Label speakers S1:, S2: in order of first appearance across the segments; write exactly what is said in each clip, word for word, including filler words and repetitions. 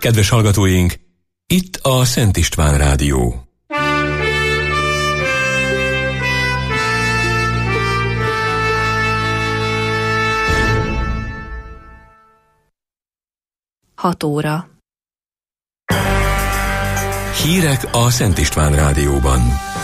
S1: Kedves hallgatóink, itt a Szent István Rádió.
S2: Hat óra.
S1: Hírek a Szent István Rádióban.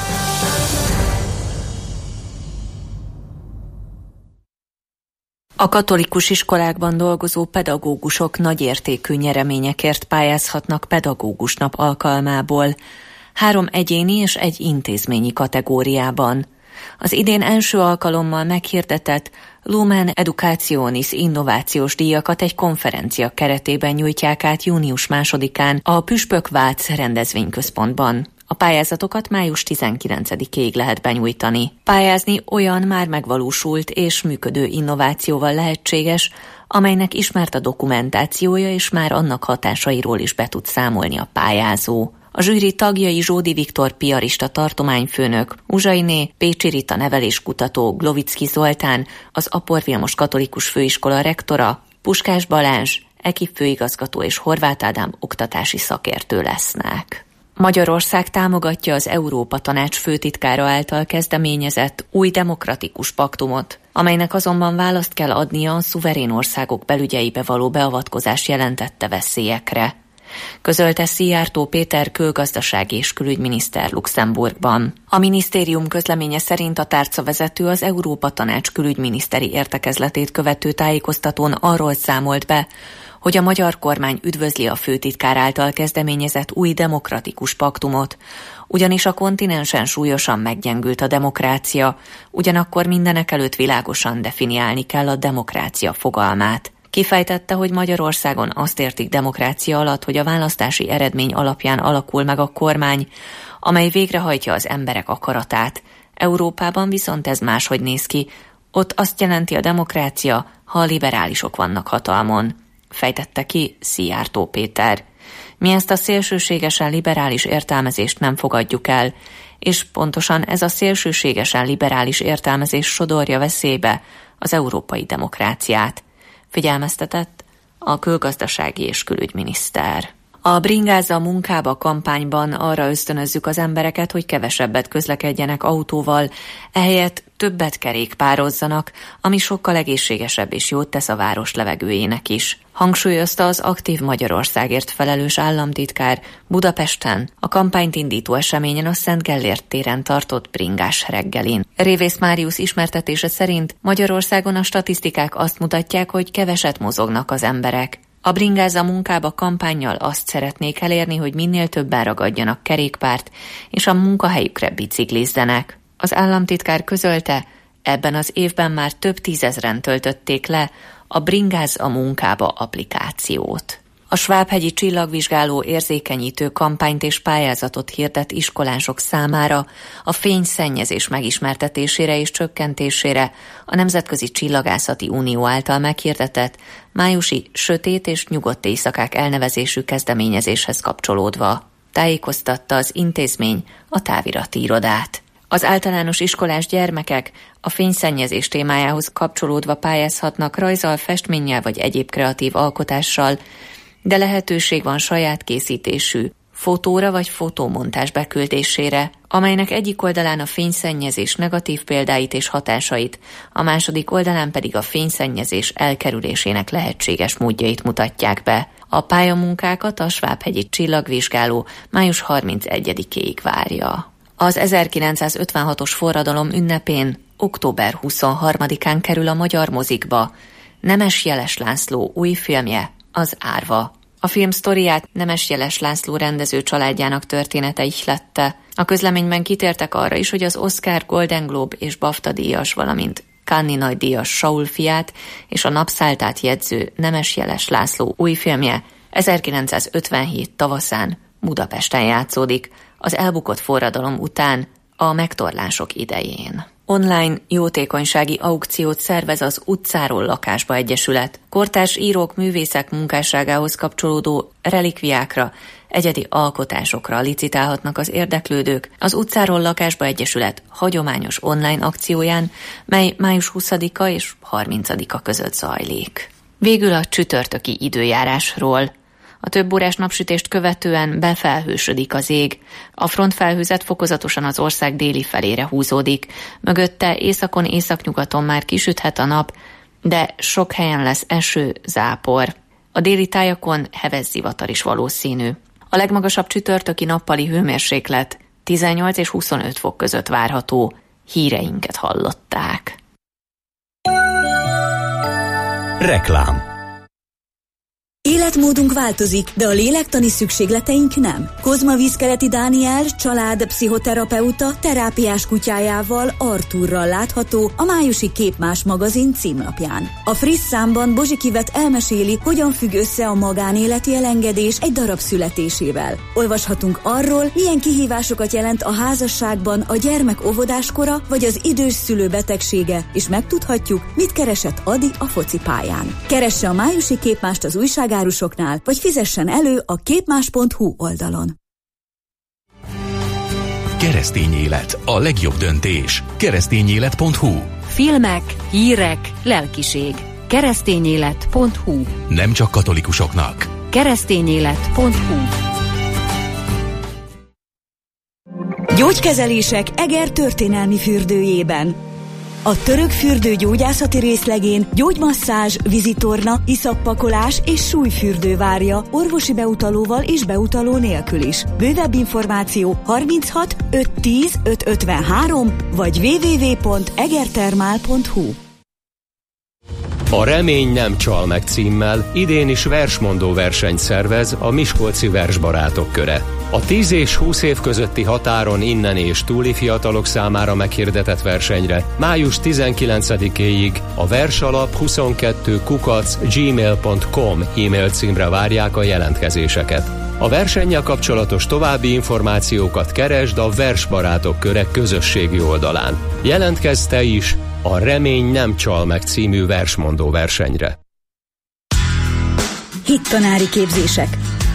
S2: A katolikus iskolákban dolgozó pedagógusok nagyértékű nyereményekért pályázhatnak pedagógusnap alkalmából, három egyéni és egy intézményi kategóriában. Az idén első alkalommal meghirdetett Lumen Educationis innovációs díjakat egy konferencia keretében nyújtják át június másodikán a Püspök Vác rendezvényközpontban. A pályázatokat május tizenkilencedikéig lehet benyújtani. Pályázni olyan már megvalósult és működő innovációval lehetséges, amelynek ismert a dokumentációja és már annak hatásairól is be tud számolni a pályázó. A zsűri tagjai Zsódi Viktor piarista tartományfőnök, Uzsainé Pécsi Rita neveléskutató, Glovicki Zoltán, az Apor Vilmos Katolikus Főiskola rektora, Puskás Balázs, é ká i főigazgató és Horváth Ádám oktatási szakértő lesznek. Magyarország támogatja az Európa Tanács főtitkára által kezdeményezett új demokratikus paktumot, amelynek azonban választ kell adnia a szuverén országok belügyeibe való beavatkozás jelentette veszélyekre, közölte Szijjártó Péter külgazdasági és külügyminiszter Luxemburgban. A minisztérium közleménye szerint a tárcavezető az Európa Tanács külügyminiszteri értekezletét követő tájékoztatón arról számolt be, hogy a magyar kormány üdvözli a főtitkár által kezdeményezett új demokratikus paktumot, ugyanis a kontinensen súlyosan meggyengült a demokrácia, ugyanakkor mindenekelőtt világosan definiálni kell a demokrácia fogalmát. Kifejtette, hogy Magyarországon azt értik demokrácia alatt, hogy a választási eredmény alapján alakul meg a kormány, amely végrehajtja az emberek akaratát. Európában viszont ez máshogy néz ki, ott azt jelenti a demokrácia, ha a liberálisok vannak hatalmon, fejtette ki Szijjártó Péter. Mi ezt a szélsőségesen liberális értelmezést nem fogadjuk el, és pontosan ez a szélsőségesen liberális értelmezés sodorja veszélybe az európai demokráciát, figyelmeztetett a külgazdasági és külügyminiszter. A Bringázza munkába kampányban arra ösztönözzük az embereket, hogy kevesebbet közlekedjenek autóval, ehelyett többet kerékpározzanak, ami sokkal egészségesebb és jót tesz a város levegőjének is, hangsúlyozta az Aktív Magyarországért felelős államtitkár Budapesten a kampányt indító eseményen a Szent Gellért téren tartott bringás reggelin. Révész Máriusz ismertetése szerint Magyarországon a statisztikák azt mutatják, hogy keveset mozognak az emberek. A Bringázza munkába kampánnyal azt szeretnék elérni, hogy minél többen ragadjanak kerékpárt, és a munkahelyükre biciklizzenek. Az államtitkár közölte, ebben az évben már több tízezren töltötték le a Bringázza munkába applikációt. A Svábhegyi Csillagvizsgáló érzékenyítő kampányt és pályázatot hirdet iskolások számára a fényszennyezés megismertetésére és csökkentésére a Nemzetközi Csillagászati Unió által meghirdetett májusi sötét és nyugodt éjszakák elnevezésű kezdeményezéshez kapcsolódva. Tájékoztatta az intézmény a távirati irodát. Az általános iskolás gyermekek a fényszennyezés témájához kapcsolódva pályázhatnak rajzzal, festménnyel vagy egyéb kreatív alkotással, de lehetőség van saját készítésű fotóra vagy fotómontás beküldésére, amelynek egyik oldalán a fényszennyezés negatív példáit és hatásait, a második oldalán pedig a fényszennyezés elkerülésének lehetséges módjait mutatják be. A pályamunkákat a Svábhegyi Csillagvizsgáló május harmincegyedikéig várja. Az ezerkilencszázötvenhatos forradalom ünnepén október huszonharmadikán kerül a magyar mozikba Nemes Jeles László új filmje, az Árva. A film sztoriát Nemes Jeles László rendező családjának története ihlette. A közleményben kitértek arra is, hogy az Oscar, Golden Globe és BAFTA díjas, valamint Cannes-i nagydíjas Saul fiát és a Napszáltát jegyző Nemes Jeles László új filmje ezerkilencszázötvenhét tavaszán Budapesten játszódik, az elbukott forradalom után, a megtorlások idején. Online jótékonysági aukciót szervez az Utcáról lakásba egyesület. Kortárs írók, művészek munkásságához kapcsolódó relikviákra, egyedi alkotásokra licitálhatnak az érdeklődők az Utcáról lakásba egyesület hagyományos online akcióján, mely május huszadika és harmincadika között zajlik. Végül a csütörtöki időjárásról. A több órás napsütést követően befelhősödik az ég. A frontfelhőzet fokozatosan az ország déli felére húzódik. Mögötte északon, északnyugaton már kisüthet a nap, de sok helyen lesz eső, zápor. A déli tájakon heves zivatar is valószínű. A legmagasabb csütörtöki nappali hőmérséklet tizennyolc és huszonöt fok között várható. Híreinket hallották.
S3: Reklám. Életmódunk változik, de a lélektani szükségleteink nem. Kozma Vízkeleti Dániel család pszichoterapeuta terápiás kutyájával, Arturral látható a májusi Képmás magazin címlapján. A friss számban Bozsikivet elmeséli, hogyan függ össze a magánéleti elengedés egy darab születésével. Olvashatunk arról, milyen kihívásokat jelent a házasságban a gyermek óvodáskora vagy az idős szülő betegsége, és megtudhatjuk, mit keresett Adi a focipályán. Keresse a májusi Képmást az újságárusoknál, vagy fizessen elő a képmás pont hu oldalon.
S1: Keresztény élet, a legjobb döntés. keresztényélet pont hu.
S4: Filmek, hírek, lelkiség. keresztényélet pont hu.
S1: Nem csak katolikusoknak.
S4: keresztényélet pont hu.
S3: Gyógykezelések Eger történelmi fürdőjében. A török fürdő gyógyászati részlegén gyógymasszázs, vízitorna, iszappakolás és súlyfürdő várja orvosi beutalóval és beutaló nélkül is. Bővebb információ harminchat ötszáz tíz ötszáz ötvenhárom vagy double-u double-u double-u pont egertermál pont hu.
S5: A Remény nem csal meg címmel idén is versmondó versenyt szervez a Miskolci Versbarátok Köre. A tíz és húsz év közötti határon innen és túli fiatalok számára meghirdetett versenyre május tizenkilencedikéig a versalap huszonkettő kukac gmail pont com e-mail címre várják a jelentkezéseket. A versennyel kapcsolatos további információkat keresd a Versbarátok Köre közösségi oldalán. Jelentkezz te is a Remény nem csal meg című versmondó versenyre.
S3: Hittanári képzések.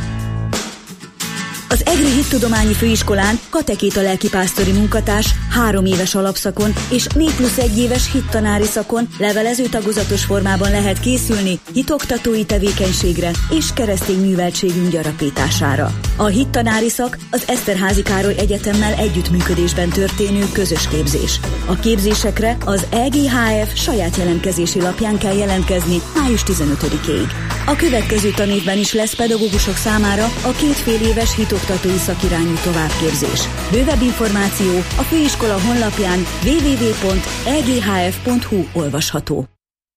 S3: Az Egri Hittudományi Főiskolán katekéta lelkipásztori munkatárs három éves alapszakon és négy plusz egy éves hittanári szakon levelező tagozatos formában lehet készülni hitoktatói tevékenységre és keresztény műveltségünk gyarapítására. A hittanári szak az Eszterházy Károly Egyetemmel együttműködésben történő közös képzés. A képzésekre az E G H F saját jelentkezési lapján kell jelentkezni május tizenötödikéig. A következő tanévben is lesz pedagógusok számára a két fél éves hitoktatói szakirányú továbbképzés. Bővebb információ a főiskola honlapján double-u double-u double-u pont e g h f pont hu olvasható.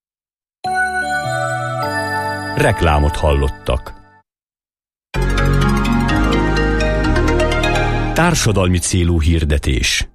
S3: Reklámot hallottak. Társadalmi célú hirdetés.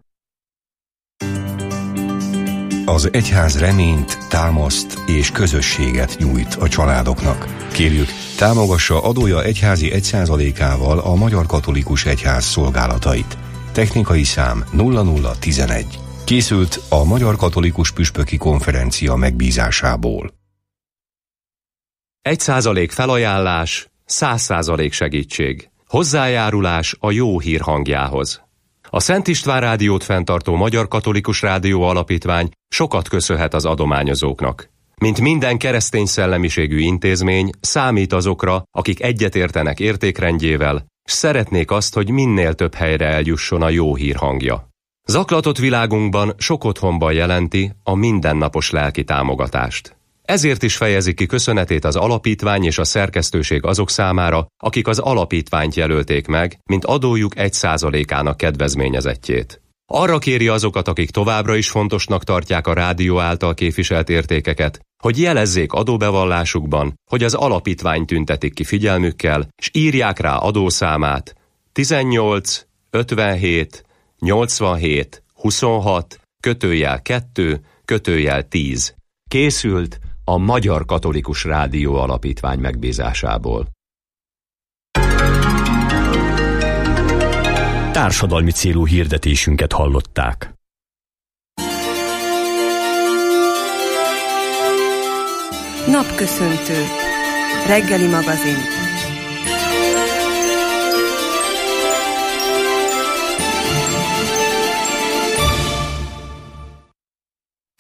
S6: Az egyház reményt, támaszt és közösséget nyújt a családoknak. Kérjük, támogassa adója egyházi egy százalékával a Magyar Katolikus Egyház szolgálatait. Technikai szám nulla nulla tizenegy. Készült a Magyar Katolikus Püspöki Konferencia megbízásából.
S5: Egy százalék felajánlás, száz százalék segítség. Hozzájárulás a jó hír hangjához. A Szent István Rádiót fenntartó Magyar Katolikus Rádió Alapítvány sokat köszönhet az adományozóknak. Mint minden keresztény szellemiségű intézmény, számít azokra, akik egyetértenek értékrendjével, s szeretnék azt, hogy minél több helyre eljusson a jó hír hangja. Zaklatott világunkban sok otthonban jelenti a mindennapos lelki támogatást. Ezért is fejezi ki köszönetét az alapítvány és a szerkesztőség azok számára, akik az alapítványt jelölték meg, mint adójuk egy százalékának kedvezményezettjét. Arra kéri azokat, akik továbbra is fontosnak tartják a rádió által képviselt értékeket, hogy jelezzék adóbevallásukban, hogy az alapítvány tüntetik ki figyelmükkel, és írják rá adószámát tizennyolc ötvenhét nyolcvanhét huszonhat kötőjel kettő kötőjel tíz. Készült a Magyar Katolikus Rádió Alapítvány megbízásából.
S3: Társadalmi célú hirdetésünket hallották.
S7: Napköszöntő. Reggeli magazin.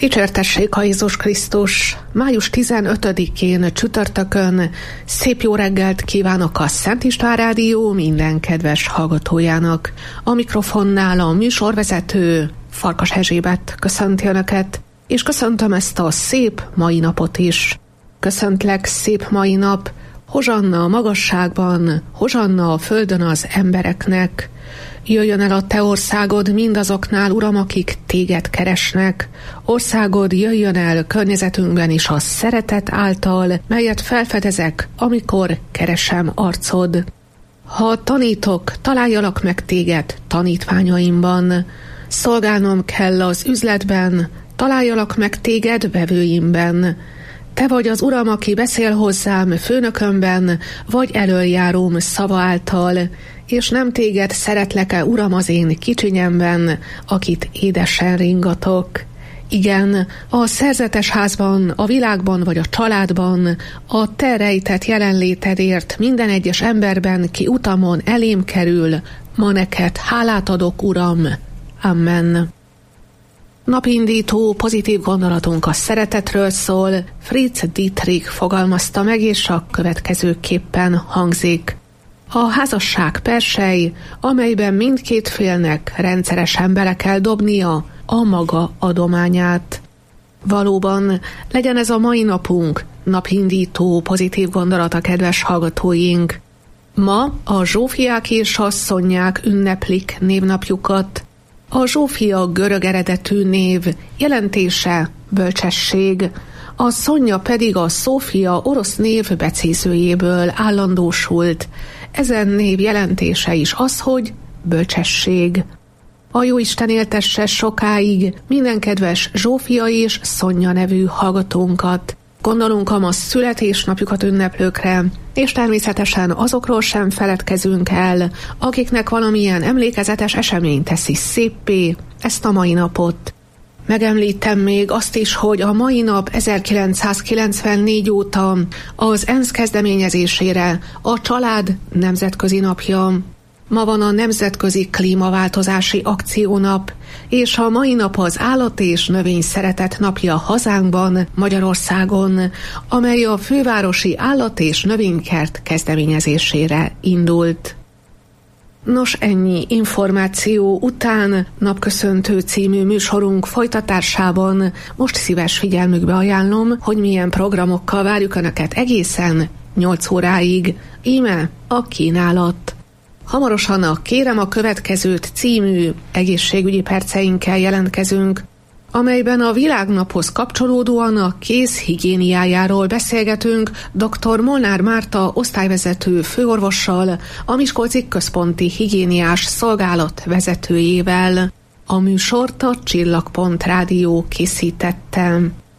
S8: Dicsértessék a Jézus Krisztus! május tizenötödikén csütörtökön szép jó reggelt kívánok a Szent István Rádió minden kedves hallgatójának. A mikrofonnál a műsorvezető Farkas Erzsébet köszönti Önöket, és köszöntöm ezt a szép mai napot is. Köszöntlek, szép mai nap, hozsanna a magasságban, hozsanna a földön az embereknek. Jöjjön el a te országod mindazoknál, Uram, akik téged keresnek. Országod jöjjön el környezetünkben is a szeretet által, melyet felfedezek, amikor keresem arcod. Ha tanítok, találjalak meg téged tanítványaimban. Szolgálnom kell az üzletben, találjalak meg téged vevőimben. Te vagy az Uram, aki beszél hozzám főnökömben, vagy elöljáróm szava által, és nem téged szeretlek-e, Uram, az én kicsinyemben, akit édesen ringatok. Igen, a szerzetes házban, a világban vagy a családban, a te rejtett jelenlétedért minden egyes emberben, ki utamon elém kerül, ma neked hálát adok, Uram. Amen. Napindító pozitív gondolatunk a szeretetről szól, Fritz Dietrich fogalmazta meg, és a következőképpen hangzik. A házasság persely, amelyben mindkét félnek rendszeresen bele kell dobnia a maga adományát. Valóban legyen ez a mai napunk napindító pozitív gondolat a kedves hallgatóink. Ma a Zsófiák és asszonyák ünneplik névnapjukat. A Zsófia görög eredetű név, jelentése bölcsesség, a Szonya pedig a Szófia orosz név becézőjéből állandósult. Ezen név jelentése is az, hogy bölcsesség. A Jóisten éltesse sokáig minden kedves Zsófia és Szonya nevű hallgatónkat. Gondolunk a ma születésnapjukat ünneplőkre, és természetesen azokról sem feledkezünk el, akiknek valamilyen emlékezetes esemény teszi széppé ezt a mai napot. Megemlítem még azt is, hogy a mai nap ezerkilencszázkilencvennégy óta az ENSZ kezdeményezésére a család nemzetközi napja. Ma van a Nemzetközi Klímaváltozási Akciónap, és a mai nap az Állat- és Növényszeretet napja hazánkban, Magyarországon, amely a fővárosi állat- és növénykert kezdeményezésére indult. Nos, ennyi információ után Napköszöntő című műsorunk folytatásában most szíves figyelmükbe ajánlom, hogy milyen programokkal várjuk Önöket egészen nyolc óráig. Íme a kínálat. Hamarosan a Kérem a következőt című egészségügyi perceinkkel jelentkezünk, amelyben a világnaphoz kapcsolódóan a kéz higiéniájáról beszélgetünk dr. Molnár Márta osztályvezető főorvossal, a Miskolci Központi Higiéniás Szolgálat vezetőjével. A műsort a Csillagpont Rádió készítette.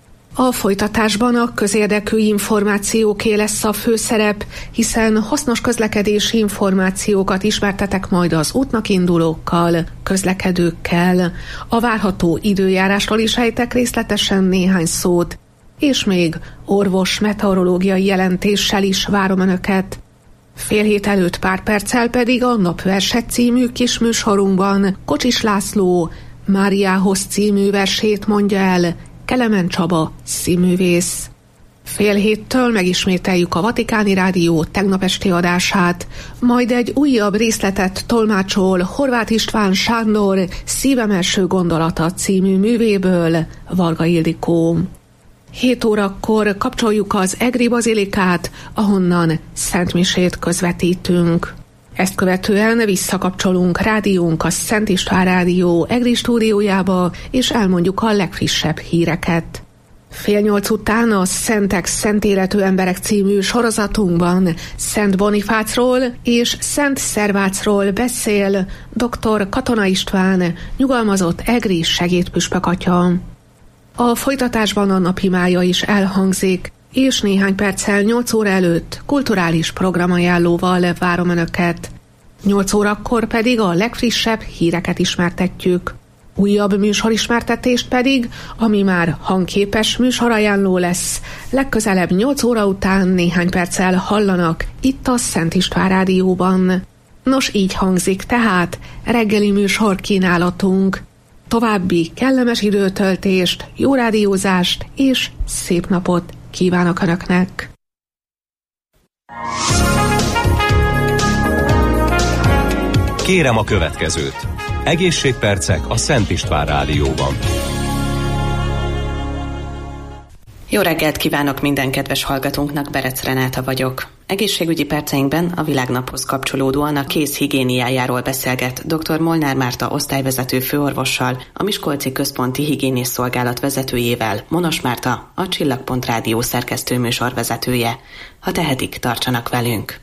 S8: A folytatásban a közérdekű információké lesz a főszerep, hiszen hasznos közlekedési információkat ismertetek majd az útnak indulókkal, közlekedőkkel. A várható időjárásról is ejtek részletesen néhány szót, és még orvos meteorológiai jelentéssel is várom Önöket. Fél hét előtt pár perccel pedig a Napverset című kisműsorunkban Kocsis László Máriához című versét mondja el Kelemen Csaba színművész. Fél héttől megismételjük a Vatikáni Rádió tegnap esti adását, majd egy újabb részletet tolmácsol Horváth István Sándor Szívem első gondolata című művéből Varga Ildikó. Hét órakor kapcsoljuk az Egri Bazilikát, ahonnan szentmisét közvetítünk. Ezt követően visszakapcsolunk rádiónk a Szent István Rádió Egri stúdiójába, és elmondjuk a legfrissebb híreket. Fél nyolc után a Szentek Szent Életű Emberek című sorozatunkban Szent Bonifácról és Szent Szervácról beszél dr. Katona István, nyugalmazott egri segédpüspök atya. A folytatásban a napimája is elhangzik, és néhány perccel nyolc óra előtt kulturális programajánlóval várom Önöket. nyolc órakor pedig a legfrissebb híreket ismertetjük. Újabb műsorismertetést pedig, ami már hangképes műsorajánló lesz, legközelebb nyolc óra után néhány perccel hallanak itt a Szent István Rádióban. Nos, így hangzik tehát reggeli műsor kínálatunk. további kellemes időtöltést, jó rádiózást és szép napot kívánok Önöknek!
S5: Kérem a következőt. Egészségpercek a Szent István Rádióban.
S9: Jó reggelt kívánok minden kedves hallgatónknak, Berec Renáta vagyok. Egészségügyi perceinkben a világnaphoz kapcsolódóan a kéz higiéniájáról beszélget dr. Molnár Márta osztályvezető főorvossal, a Miskolci Központi Higiénész Szolgálat vezetőjével, Monos Márta, a Csillagpont Rádió szerkesztő műsorvezetője. Ha tehetik, tartsanak velünk!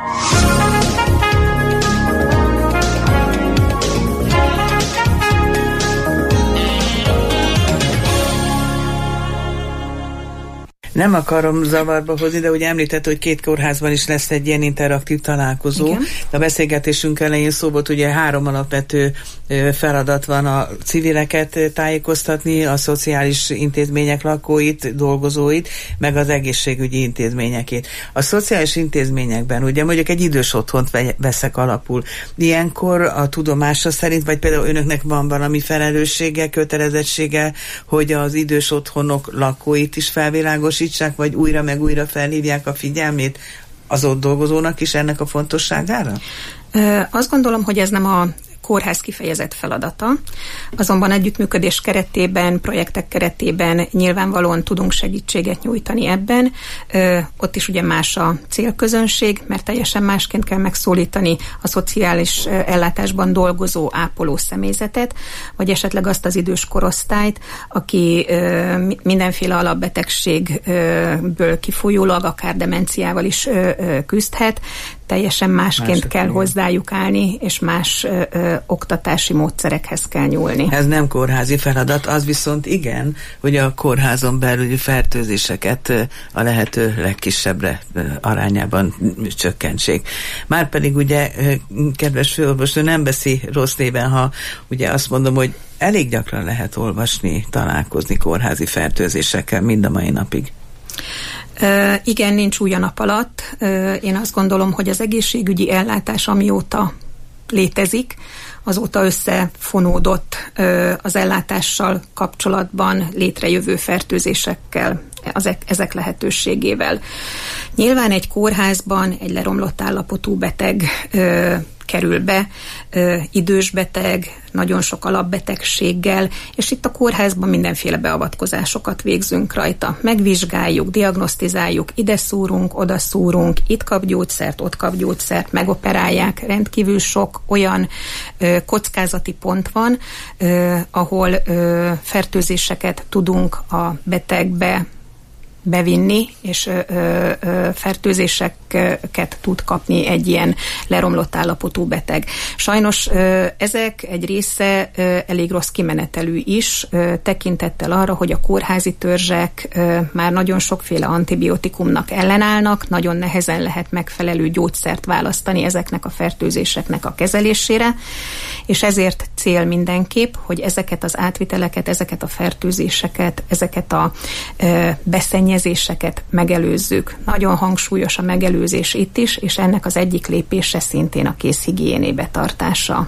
S10: Nem akarom zavarba hozni, de ugye említett, hogy két kórházban is lesz egy ilyen interaktív találkozó. Igen. A beszélgetésünk elején szó volt, ugye három alapvető feladat van: a civileket tájékoztatni, a szociális intézmények lakóit, dolgozóit, meg az egészségügyi intézményekét. A szociális intézményekben ugye mondjuk egy idős otthont veszek alapul. Ilyenkor a tudomása szerint, vagy például önöknek van valami felelőssége, kötelezettsége, hogy az idős otthonok lakóit is felvilágosítsák, vagy újra meg újra felhívják a figyelmét az ott dolgozónak is ennek a fontosságára?
S11: Ö, azt gondolom, hogy ez nem a kórház kifejezett feladata, azonban együttműködés keretében, projektek keretében nyilvánvalóan tudunk segítséget nyújtani ebben. Ö, ott is ugye más a célközönség, mert teljesen másként kell megszólítani a szociális ellátásban dolgozó ápoló személyzetet, vagy esetleg azt az idős korosztályt, aki ö, mindenféle alapbetegségből kifolyólag, akár demenciával is ö, ö, küzdhet. Teljesen másként Mások, kell igen. hozzájuk állni, és más ö, ö, oktatási módszerekhez kell nyúlni.
S10: Ez nem kórházi feladat, az viszont igen, hogy a kórházon belüli fertőzéseket a lehető legkisebbre arányában csökkentsék. Márpedig ugye, kedves főorvos, nem veszi rossz néven, ha ugye azt mondom, hogy elég gyakran lehet olvasni, találkozni kórházi fertőzésekkel mind a mai napig.
S11: Uh, igen, nincs új a nap alatt. Uh, én azt gondolom, hogy az egészségügyi ellátás, amióta létezik, azóta összefonódott uh, az ellátással kapcsolatban létrejövő fertőzésekkel, ezek, ezek lehetőségével. Nyilván egy kórházban egy leromlott állapotú beteg uh, kerül be, ö, idős beteg, nagyon sok alapbetegséggel, és itt a kórházban mindenféle beavatkozásokat végzünk rajta. Megvizsgáljuk, diagnosztizáljuk, ide szúrunk, oda szúrunk, itt kap gyógyszert, ott kap gyógyszert, megoperálják. Rendkívül sok olyan ö, kockázati pont van, ö, ahol ö, fertőzéseket tudunk a betegbe bevinni, és ö, ö, fertőzéseket tud kapni egy ilyen leromlott állapotú beteg. Sajnos ö, ezek egy része ö, elég rossz kimenetelű is, ö, tekintettel arra, hogy a kórházi törzsek ö, már nagyon sokféle antibiotikumnak ellenállnak, nagyon nehezen lehet megfelelő gyógyszert választani ezeknek a fertőzéseknek a kezelésére, és ezért cél mindenképp, hogy ezeket az átviteleket, ezeket a fertőzéseket, ezeket a ö, beszennyezéseket megelőzzük. Nagyon hangsúlyos a megelőzés itt is, és ennek az egyik lépése szintén a kézhigiéné betartása.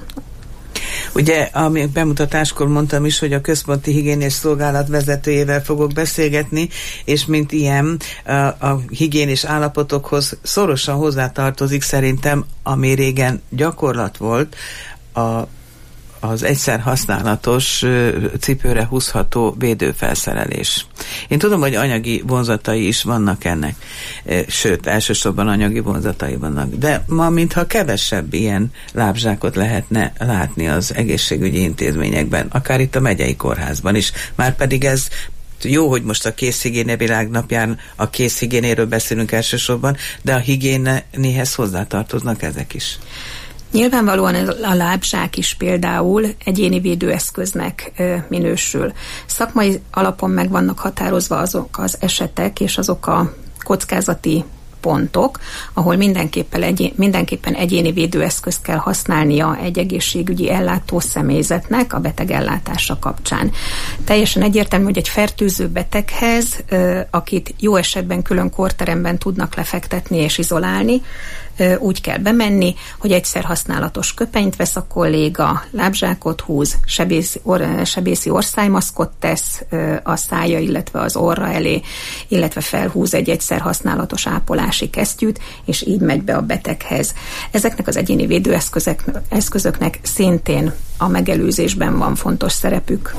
S10: Ugye, ami bemutatáskor mondtam is, hogy a Központi Higiénés Szolgálat vezetőjével fogok beszélgetni, és mint ilyen a, a higiénés állapotokhoz szorosan hozzátartozik szerintem, ami régen gyakorlat volt, a az egyszer használatos cipőre húzható védőfelszerelés. Én tudom, hogy anyagi vonzatai is vannak ennek, sőt, elsősorban anyagi vonzatai vannak, de ma mintha kevesebb ilyen lábzsákot lehetne látni az egészségügyi intézményekben, akár itt a megyei kórházban is, márpedig ez jó, hogy most a kézhigiéne világnapján a kézhigiénéről beszélünk elsősorban, de a higiénéhez hozzátartoznak ezek is.
S11: Nyilvánvalóan a lábzsák is például egyéni védőeszköznek ö, minősül. Szakmai alapon meg vannak határozva azok az esetek és azok a kockázati pontok, ahol mindenképpen, egyén, mindenképpen egyéni védőeszközt kell használnia egy egészségügyi ellátó személyzetnek a beteg ellátása kapcsán. Teljesen egyértelmű, hogy egy fertőző beteghez, ö, akit jó esetben külön kórteremben tudnak lefektetni és izolálni, Úgy kell bemenni, hogy egyszer használatos köpenyt vesz a kolléga, lábzsákot húz, sebészi, or, sebészi orszájmaszkot tesz a szája, illetve az orra elé, illetve felhúz egy egyszer használatos ápolási kesztyűt, és így megy be a beteghez. Ezeknek az egyéni védőeszközöknek szintén a megelőzésben van fontos szerepük.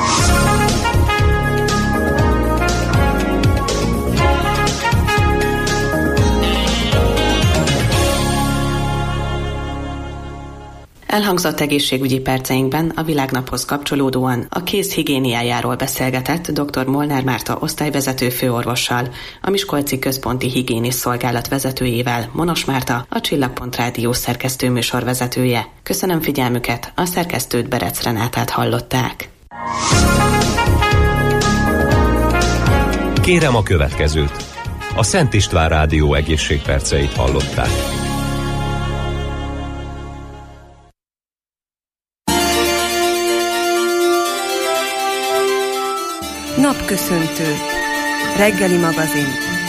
S9: Elhangzott egészségügyi perceinkben a világnaphoz kapcsolódóan a kéz higiéniájáról beszélgetett dr. Molnár Márta osztályvezető főorvossal, a Miskolci Központi Higiénis Szolgálat vezetőjével, Monos Márta, a Csillagpont Rádió szerkesztőműsor vezetője. Köszönöm figyelmüket, a szerkesztőt, Berec Renátát hallották.
S5: Kérem a következőt. A Szent István Rádió egészségperceit hallották.
S7: Napköszöntő. Reggeli magazin.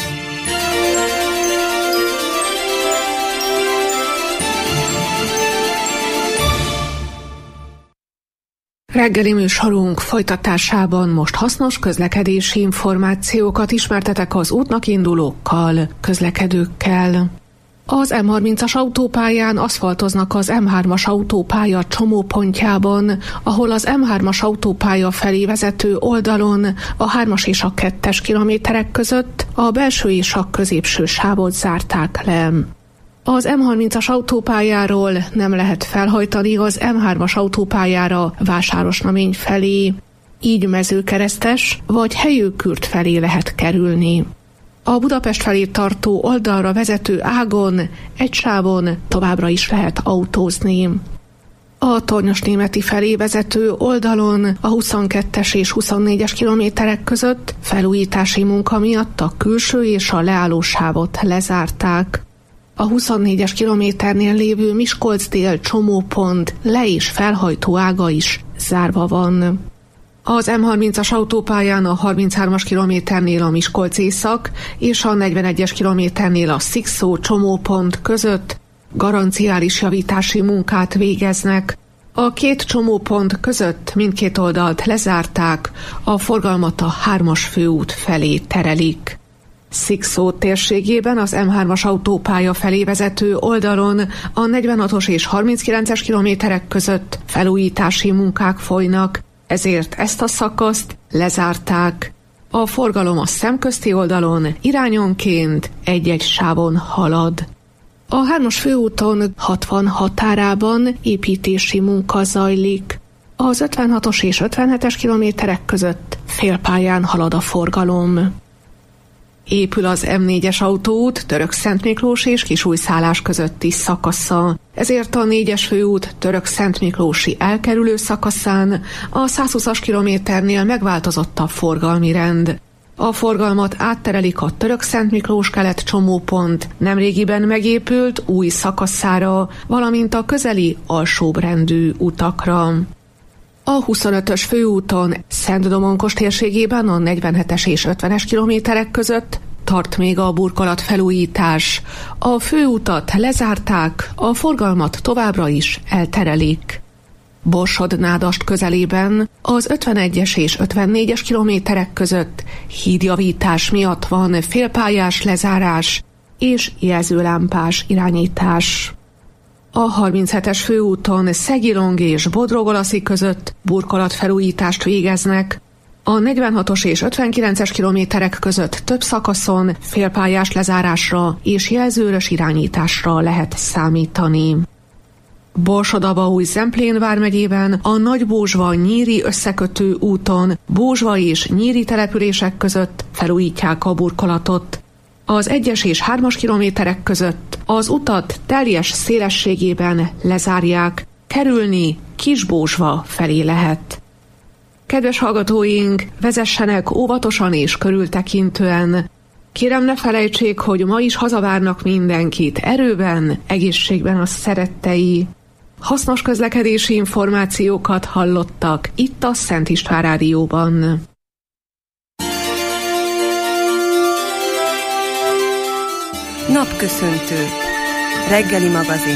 S8: Reggeli műsorunk folytatásában most hasznos közlekedési információkat ismertetek az útnak indulókkal, közlekedőkkel. Az M harmincas autópályán aszfaltoznak az M hármas autópálya csomópontjában, ahol az M hármas autópálya felé vezető oldalon a hármas és a kettes kilométerek között a belső és a középső sávot zárták le. Az M harmincas autópályáról nem lehet felhajtani az M hármas autópályára Vásárosnamény felé, így Mezőkeresztes vagy Helyőkürt felé lehet kerülni. A Budapest felé tartó oldalra vezető ágon, egy sávon továbbra is lehet autózni. A Tornyosnémeti felé vezető oldalon a huszonkettes és huszonnégyes kilométerek között felújítási munka miatt a külső és a leállósávot lezárták. A huszonnégyes kilométernél lévő Miskolc-dél csomópont le- és felhajtó ága is zárva van. Az M harmincas autópályán a harminchármas kilométernél a Miskolc-észak és a negyvenegyes kilométernél a Szikszó csomópont között garanciális javítási munkát végeznek. A két csomópont között mindkét oldalt lezárták, a forgalmat a hármas főút felé terelik. Szikszó térségében az M hármas autópálya felé vezető oldalon a negyvenhatos és harminckilences kilométerek között felújítási munkák folynak, ezért ezt a szakaszt lezárták. A forgalom a szemközti oldalon irányonként egy-egy sávon halad. A hármas főúton hatvan határában építési munka zajlik. Az ötvenhatos és ötvenhetes kilométerek között félpályán halad a forgalom. Épül az M négyes autóút Törökszentmiklós és Kisújszállás közötti szakasza. Ezért a négyes főút Törökszentmiklósi elkerülő szakaszán a százhúszas kilométernél megváltozott a forgalmi rend. A forgalmat átterelik a Törökszentmiklós kelet csomópont nemrégiben megépült új szakaszára, valamint a közeli alsóbrendű utakra. A huszonötös főúton Szent-Domonkos térségében a negyvenhetes és ötvenes kilométerek között tart még a burkolat felújítás. A főutat lezárták, a forgalmat továbbra is elterelik. Borsod-Nádast közelében az ötvenegyes és ötvennégyes kilométerek között hídjavítás miatt van félpályás lezárás és jelzőlámpás irányítás. A harminchetes főúton Szegilong és Bodrogolaszi között burkolatfelújítást végeznek. A negyvenhatos és ötvenkilences kilométerek között több szakaszon félpályás lezárásra és jelzőrös irányításra lehet számítani. Borsod-Abaúj-Zemplén vármegyében a Nagybózsva-Nyíri összekötő úton Bózsva és Nyíri települések között felújítják a burkolatot. Az egyes és hármas kilométerek között az utat teljes szélességében lezárják, kerülni Kisbózsva felé lehet. Kedves hallgatóink, vezessenek óvatosan és körültekintően. Kérem, ne felejtsék, hogy ma is hazavárnak mindenkit erőben, egészségben a szerettei. Hasznos közlekedési információkat hallottak itt a Szent István Rádióban.
S7: Napköszöntő. Reggeli magazin.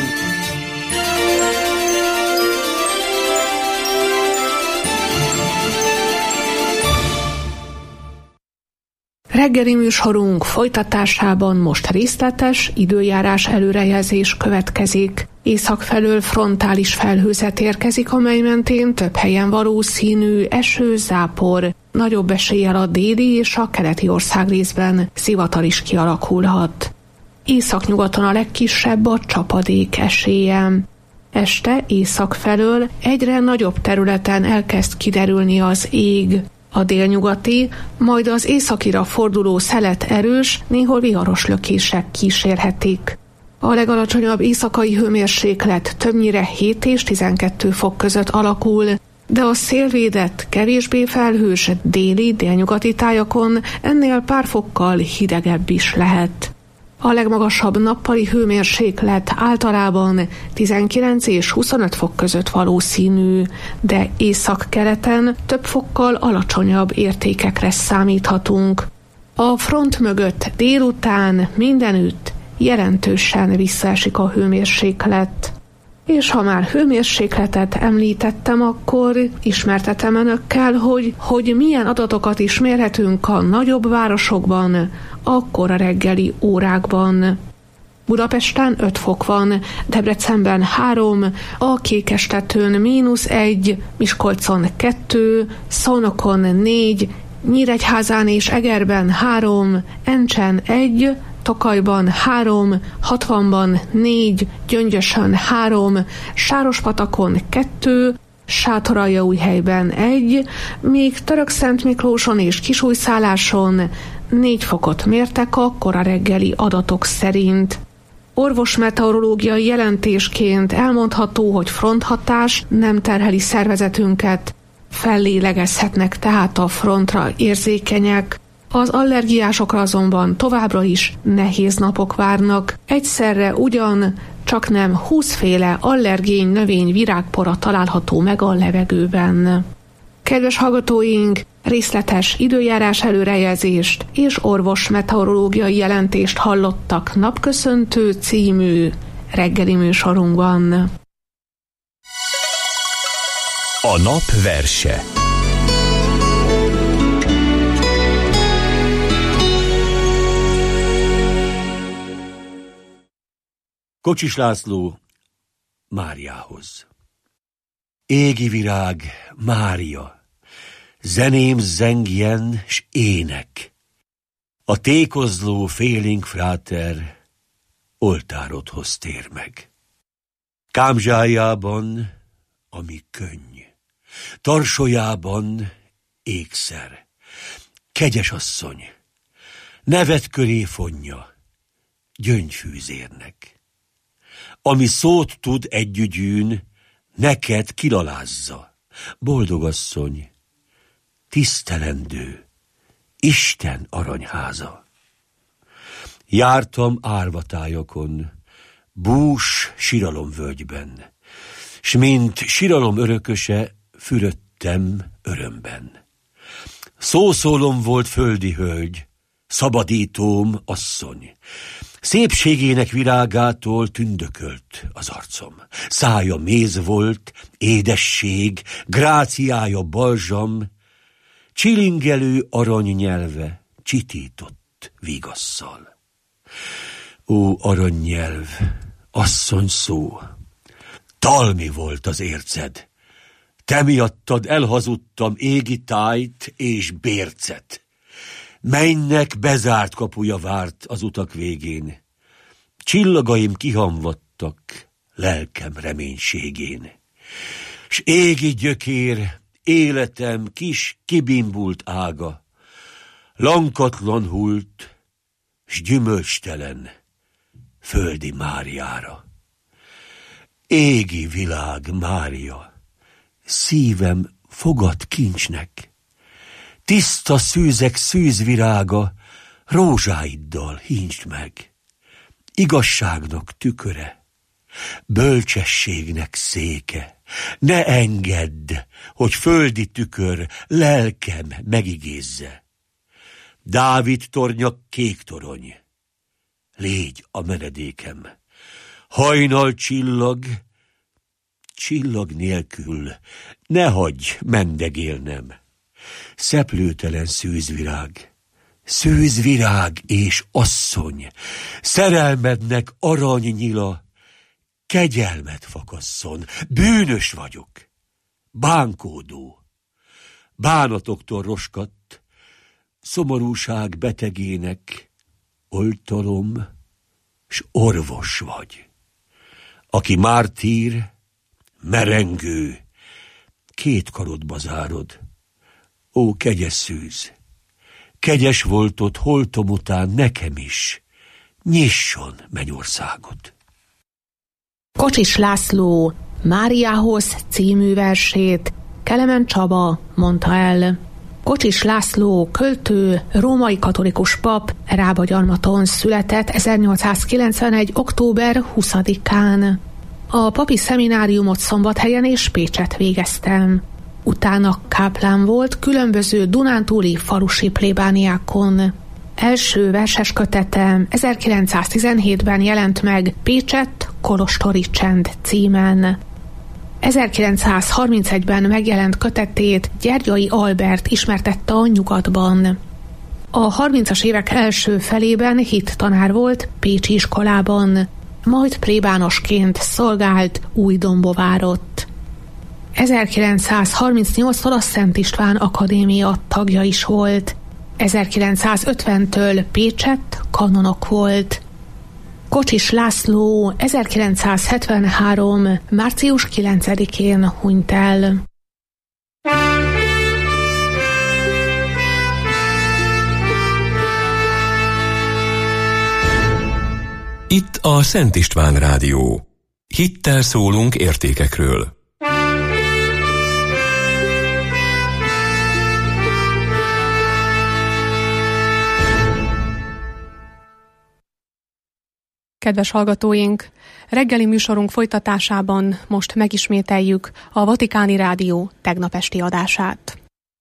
S8: Reggeli műsorunk folytatásában most részletes időjárás előrejelzés következik. Észak felől frontális felhőzet érkezik, amely mentén több helyen valószínű eső, zápor. Nagyobb eséllyel a déli és a keleti országrészben zivatar is kialakulhat. Északnyugaton a legkisebb a csapadék esélye. Este észak felől egyre nagyobb területen elkezd kiderülni az ég. A délnyugati, majd az északira forduló szelet erős, néhol viharos lökések kísérhetik. A legalacsonyabb éjszakai hőmérséklet többnyire hét és tizenkettő fok között alakul, de a szélvédett, kevésbé felhős déli, délnyugati tájakon ennél pár fokkal hidegebb is lehet. A legmagasabb nappali hőmérséklet általában tizenkilenc és huszonöt fok között valószínű, de északkeleten több fokkal alacsonyabb értékekre számíthatunk. A front mögött délután mindenütt jelentősen visszaesik a hőmérséklet. És ha már hőmérsékletet említettem, akkor ismertetem önökkel, hogy, hogy milyen adatokat is mérhetünk a nagyobb városokban, akkor a reggeli órákban. Budapesten öt fok van, Debrecenben három, a Kékestetőn mínusz egy, Miskolcon kettő, Szolnokon négy, Nyíregyházán és Egerben három, Encsen egy, Tokajban három, Hatvanban négy, Gyöngyösön három, Sárospatakon kettő, Sátoraljaújhelyben egy, míg Törökszentmiklóson és Kisújszálláson négy fokot mértek a kora reggeli adatok szerint. Orvosmeteorológiai jelentésként elmondható, hogy fronthatás nem terheli szervezetünket, fellélegezhetnek tehát a frontra érzékenyek. Az allergiásokra azonban továbbra is nehéz napok várnak. Egyszerre ugyan csak nem húszféle allergény növény virágpora található meg a levegőben. Kedves hallgatóink, részletes időjárás előrejelzést és orvos meteorológiai jelentést hallottak Napköszöntő című reggeli műsorunkban.
S1: A nap verse.
S12: Kocsis László Máriához. Égi virág, Mária, zeném zengjen s ének. A tékozló félénk fráter oltárodhoz tér meg. Kámzsájában, ami könny, tarsolyában ékszer. Kegyes asszony, nevet köré fonja, gyöngyfűzérnek. Ami szót tud együgyűn, neked kilalázza, boldogasszony, tisztelendő, Isten aranyháza. Jártam árvatájakon, bús siralomvölgyben, s mint siralom örököse fürödtem örömben. Szószólom volt földi hölgy, szabadítóm asszony, szépségének virágától tündökölt az arcom. Szája méz volt, édesség, gráciája balzsam, csilingelő aranynyelve csitított vigasszal. Ó, aranynyelv, asszony szó, talmi volt az érced, te miattad elhazudtam égi tájt és bércet. Mennynek bezárt kapuja várt az utak végén. Csillagaim kihamvadtak lelkem reménységén. S égi gyökér, életem kis kibimbult ága, lankatlan hult, s gyümölcstelen földi Máriára. Égi világ, Mária, szívem fogad kincsnek, tiszta szűzek szűzvirága, rózsáiddal híntsd meg. Igazságnak tüköre, bölcsességnek széke, ne engedd, hogy földi tükör lelkem megigézze. Dávid tornya kék torony, légy a menedékem, Hajnal csillag, csillag nélkül, ne hagyj mendegélnem. Szeplőtelen szőzvirág, szőzvirág és asszony, szerelmednek aranynyila, kegyelmet fakasszon, bűnös vagyok, bánkódó, bánatoktól roskadt, szomorúság betegének, oltalom s orvos vagy, aki mártír, merengő, két karodba zárod. Ó, kegyes szűz, kegyes voltod holtom után nekem is, nyisson mennyországot.
S8: Kocsis László Máriához című versét Kelemen Csaba mondta el. Kocsis László költő, római katolikus pap Rába-Gyarmaton született ezernyolcszázkilencvenegy. október huszadikán. A papi szemináriumot Szombathelyen és Pécset végeztem. Utána káplán volt különböző dunántúli falusi plébániákon. Első verses kötetem ezerkilencszáztizenhétben jelent meg Pécsett kolostori csend címen. ezerkilencszázharmincegyben megjelent kötetét Gyergyai Albert ismertette a Nyugatban. A harmincas évek első felében hittanár volt pécsi iskolában, majd plébánosként szolgált Újdombovárott. ezerkilencszázharmincnyolctól a Szent István Akadémia tagja is volt. ezerkilencszázötventől Pécsett kanonok volt. Kocsis László ezerkilencszázhetvenhárom. március kilencedikén hunyt el.
S1: Itt a Szent István Rádió. Hittel szólunk értékekről.
S13: Kedves hallgatóink, reggeli műsorunk folytatásában most megismételjük a Vatikáni Rádió tegnap esti adását.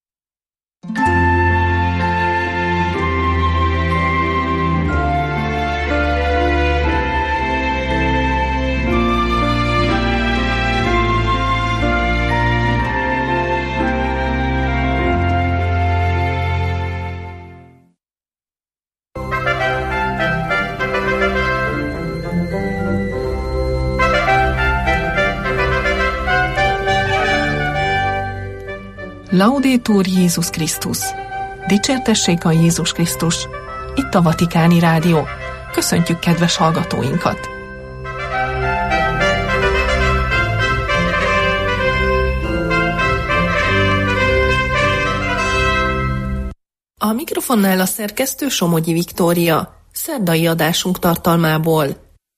S14: Laudetur Jézus Krisztus! Dicsértessék a Jézus Krisztus! Itt a Vatikáni Rádió. Köszöntjük kedves hallgatóinkat! A mikrofonnál a szerkesztő Somogyi Viktória. Szerdai adásunk tartalmából.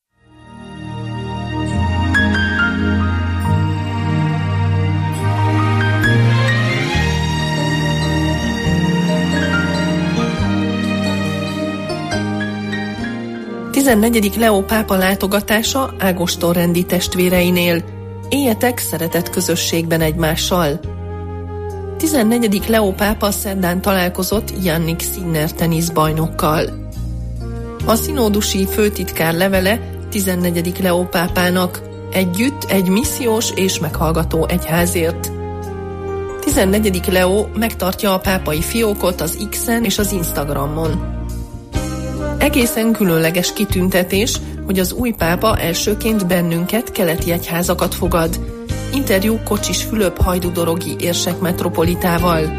S14: tizennegyedik Leó pápa látogatása Ágoston rendi testvéreinél. Éljetek szeretett közösségben egymással. tizennegyedik Leó pápa szerdán találkozott Jannik Sinner teniszbajnokkal. A szinódusi főtitkár levele tizennegyedik Leó pápának: együtt egy missziós és meghallgató egyházért. tizennegyedik Leó megtartja a pápai fiókot az X-en és az Instagramon. Egészen különleges kitüntetés, hogy az új pápa elsőként bennünket, keleti egyházakat fogad. Interjú Kocsis Fülöp hajdúdorogi érsek metropolitával.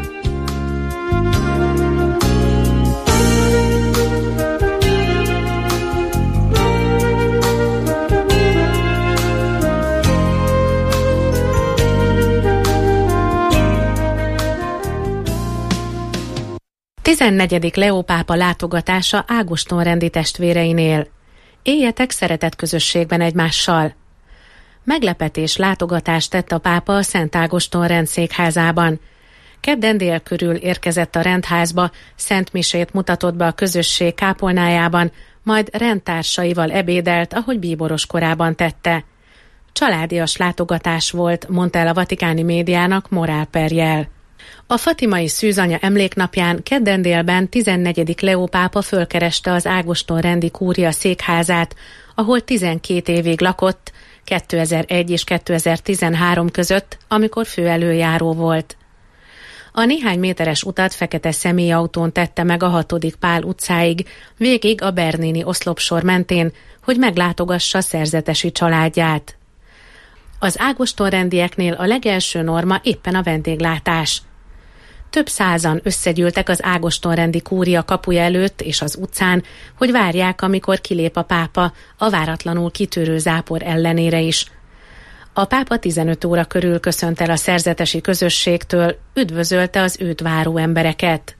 S2: tizennegyedik Leó pápa látogatása Ágoston rendi testvéreinél. Éljetek szeretett közösségben egymással. Meglepetés látogatást tett a pápa a Szent Ágoston rendszékházában. Kedden dél körül érkezett a rendházba, szentmisét mutatott be a közösség kápolnájában, majd rendtársaival ebédelt, ahogy bíboros korában tette. Családias látogatás volt, mondta el a vatikáni médiának Morál Perjel.
S13: A fatimai szűzanya emléknapján kedden délben tizennegyedik Leó pápa fölkereste az Ágoston rendi kúria székházát, ahol tizenkét évig lakott, kétezer-egy és kétezer-tizenhárom között, amikor főelöljáró volt. A néhány méteres utat fekete személyautón tette meg a hatodik Pál utcáig, végig a Bernini oszlopsor mentén, hogy meglátogassa szerzetesi családját. Az Ágoston rendieknél a legelső norma éppen a vendéglátás. Több százan összegyűltek az Ágoston rendi kúria kapuja előtt és az utcán, hogy várják, amikor kilép a pápa, a váratlanul kitörő zápor ellenére is. A pápa tizenöt óra körül köszönt el a szerzetesi közösségtől, üdvözölte az őt váró embereket.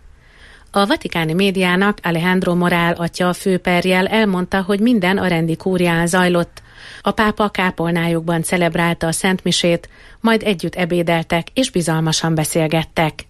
S13: A vatikáni médiának Alejandro Morál atya főperjel elmondta, hogy minden a rendi kúrián zajlott. A pápa kápolnájukban celebrálta a szentmisét, majd együtt ebédeltek és bizalmasan beszélgettek.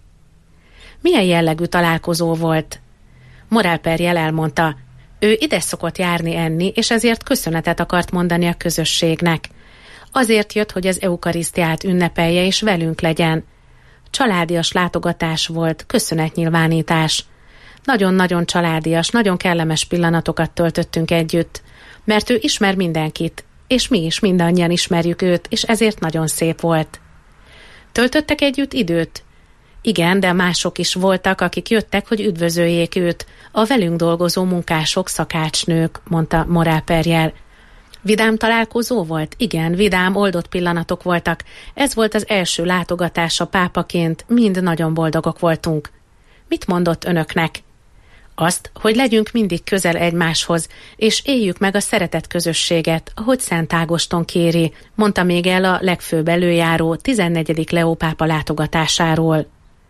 S13: Milyen jellegű találkozó volt? Morál perjel elmondta, ő ide szokott járni enni, és ezért köszönetet akart mondani a közösségnek. Azért jött, hogy az eukarisztiát ünnepelje és velünk legyen. Családias látogatás volt, köszönetnyilvánítás. Nagyon-nagyon családias, nagyon kellemes pillanatokat töltöttünk együtt, mert ő ismer mindenkit, és mi is mindannyian ismerjük őt, és ezért nagyon szép volt. Töltöttek együtt időt? Igen, de mások is voltak, akik jöttek, hogy üdvözöljék őt, a velünk dolgozó munkások, szakácsnők, mondta Morál perjel. Vidám találkozó volt? Igen, vidám, oldott pillanatok voltak. Ez volt az első látogatása pápaként, mind nagyon boldogok voltunk. Mit mondott önöknek? Azt, hogy legyünk mindig közel egymáshoz, és éljük meg a szeretet közösséget, ahogy Szent Ágoston kéri, mondta még el a legfőbb előjáró tizennegyedik Leó pápa látogatásáról.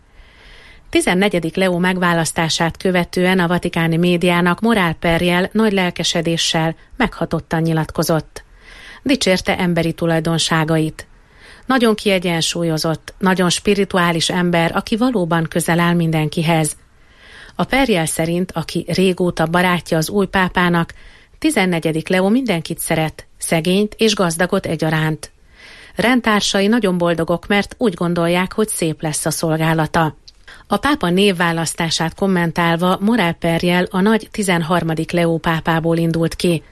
S13: tizennegyedik Leó megválasztását követően a vatikáni médiának Morál perjel nagy lelkesedéssel meghatottan nyilatkozott. Dicsérte emberi tulajdonságait. Nagyon kiegyensúlyozott, nagyon spirituális ember, aki valóban közel áll mindenkihez. A perjel szerint, aki régóta barátja az új pápának, tizennegyedik Leó mindenkit szeret, szegényt és gazdagot egyaránt. Rendtársai nagyon boldogok, mert úgy gondolják, hogy szép lesz a szolgálata. A pápa névválasztását kommentálva Morál perjel a nagy tizenharmadik Leó pápából indult ki.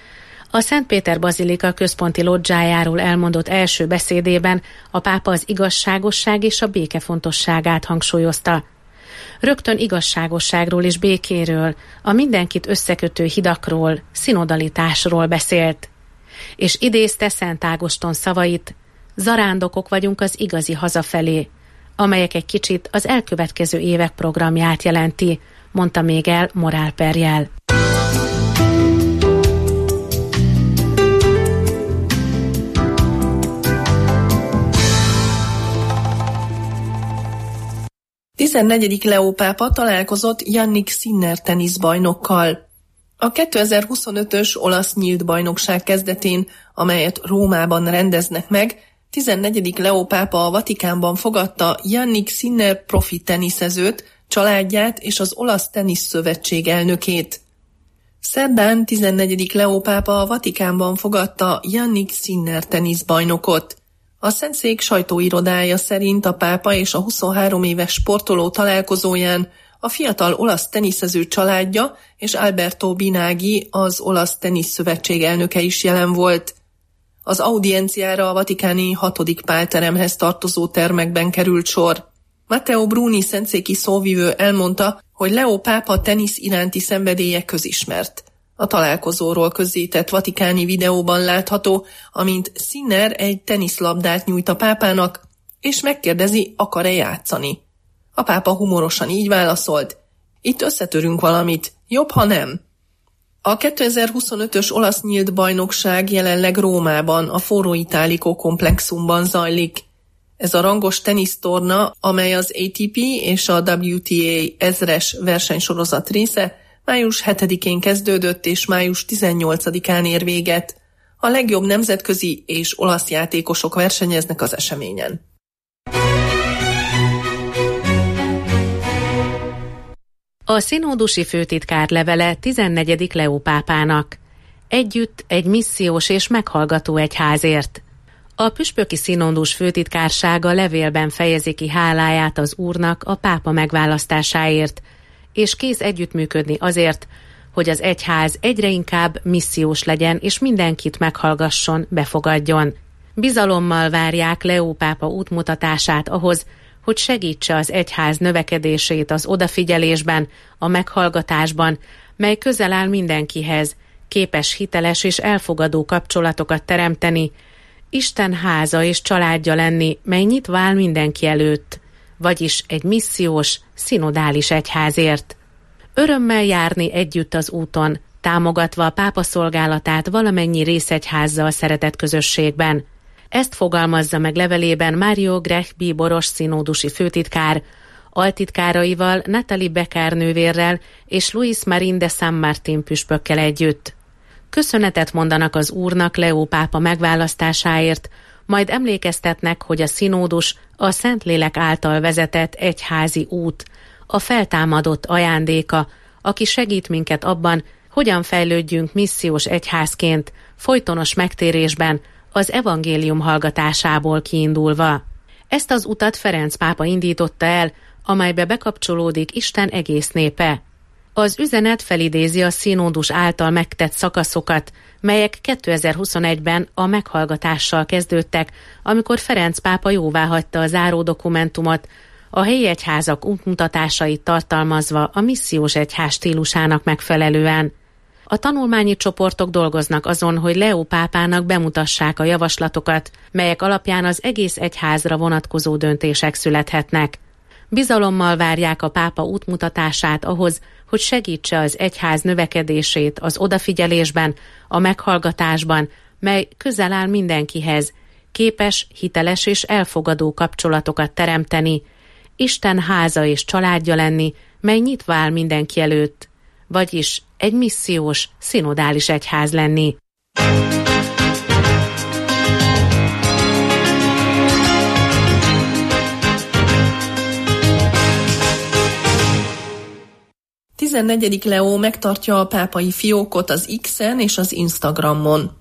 S13: A Szent Péter Bazilika központi lodzsájáról elmondott első beszédében a pápa az igazságosság és a béke fontosságát hangsúlyozta. Rögtön igazságosságról és békéről, a mindenkit összekötő hidakról, szinodalitásról beszélt. És idézte Szent Ágoston szavait, zarándokok vagyunk az igazi hazafelé, amelyek egy kicsit az elkövetkező évek programját jelenti, mondta még el Morál perjel.
S14: tizennegyedik Leó pápa találkozott Jannik Sinner teniszbajnokkal. A kétezer-huszonötös olasz nyílt bajnokság kezdetén, amelyet Rómában rendeznek meg, tizennegyedik Leó pápa a Vatikánban fogadta Jannik Sinner profi teniszezőt, családját és az Olasz Tenisz Szövetség elnökét. Szerdán tizennegyedik Leó pápa a Vatikánban fogadta Jannik Sinner teniszbajnokot. A Szentszék sajtóirodája szerint a pápa és a huszonhárom éves sportoló találkozóján a fiatal olasz teniszező családja és Alberto Binagi, az Olasz Tenisz Szövetség elnöke is jelen volt. Az audienciára a vatikáni hatodik Pál teremhez tartozó termekben került sor. Matteo Bruni szentszéki szóvivő elmondta, hogy Leó pápa tenisz iránti szenvedélye közismert. A találkozóról közzétett vatikáni videóban látható, amint Sinner egy teniszlabdát nyújt a pápának, és megkérdezi, akar-e játszani. A pápa humorosan így válaszolt, itt összetörünk valamit, jobb, ha nem. A kétezer-huszonötös olasz nyílt bajnokság jelenleg Rómában, a Foro Italico komplexumban zajlik. Ez a rangos tenisztorna, amely az á té pé és a dupla vé té á ezres versenysorozat része, május hetedikén kezdődött és május tizennyolcadikán ér véget. A legjobb nemzetközi és olasz játékosok versenyeznek az eseményen.
S2: A színódusi főtitkár levele tizennegyedik Leó pápának. Együtt egy missziós és meghallgató egyházért.
S13: A püspöki színodus főtitkársága levélben fejezi ki háláját az úrnak a pápa megválasztásáért, és kész együttműködni azért, hogy az egyház egyre inkább missziós legyen, és mindenkit meghallgasson, befogadjon. Bizalommal várják Leó pápa útmutatását ahhoz, hogy segítse az egyház növekedését az odafigyelésben, a meghallgatásban, mely közel áll mindenkihez, képes hiteles és elfogadó kapcsolatokat teremteni, Isten háza és családja lenni, mely nyitva áll mindenki előtt, vagyis egy missziós, szinodális egyházért. Örömmel járni együtt az úton, támogatva a pápa szolgálatát valamennyi részegyházzal szeretett közösségben. Ezt fogalmazza meg levelében Mário Grech bíboros színódusi főtitkár, altitkáraival, Natalie Becker nővérrel és Luis Marín de San Martín püspökkel együtt. Köszönetet mondanak az úrnak Leó pápa megválasztásáért, majd emlékeztetnek, hogy a színódus a Szentlélek által vezetett egyházi út, a feltámadott ajándéka, aki segít minket abban, hogyan fejlődjünk missziós egyházként, folytonos megtérésben, az evangélium hallgatásából kiindulva. Ezt az utat Ferenc pápa indította el, amelybe bekapcsolódik Isten egész népe. Az üzenet felidézi a színódus által megtett szakaszokat, melyek kétezer-huszonegyben a meghallgatással kezdődtek, amikor Ferenc pápa jóváhagyta a záró dokumentumot, a helyi egyházak útmutatásait tartalmazva a missziós egyház stílusának megfelelően. A tanulmányi csoportok dolgoznak azon, hogy Leó pápának bemutassák a javaslatokat, melyek alapján az egész egyházra vonatkozó döntések születhetnek. Bizalommal várják a pápa útmutatását ahhoz, hogy segítse az egyház növekedését az odafigyelésben, a meghallgatásban, mely közel áll mindenkihez, képes, hiteles és elfogadó kapcsolatokat teremteni, Isten háza és családja lenni, mely nyitva áll mindenki előtt, vagyis egy missziós, szinodális egyház lenni.
S14: tizennegyedik Leó megtartja a pápai fiókot az X-en és az Instagramon.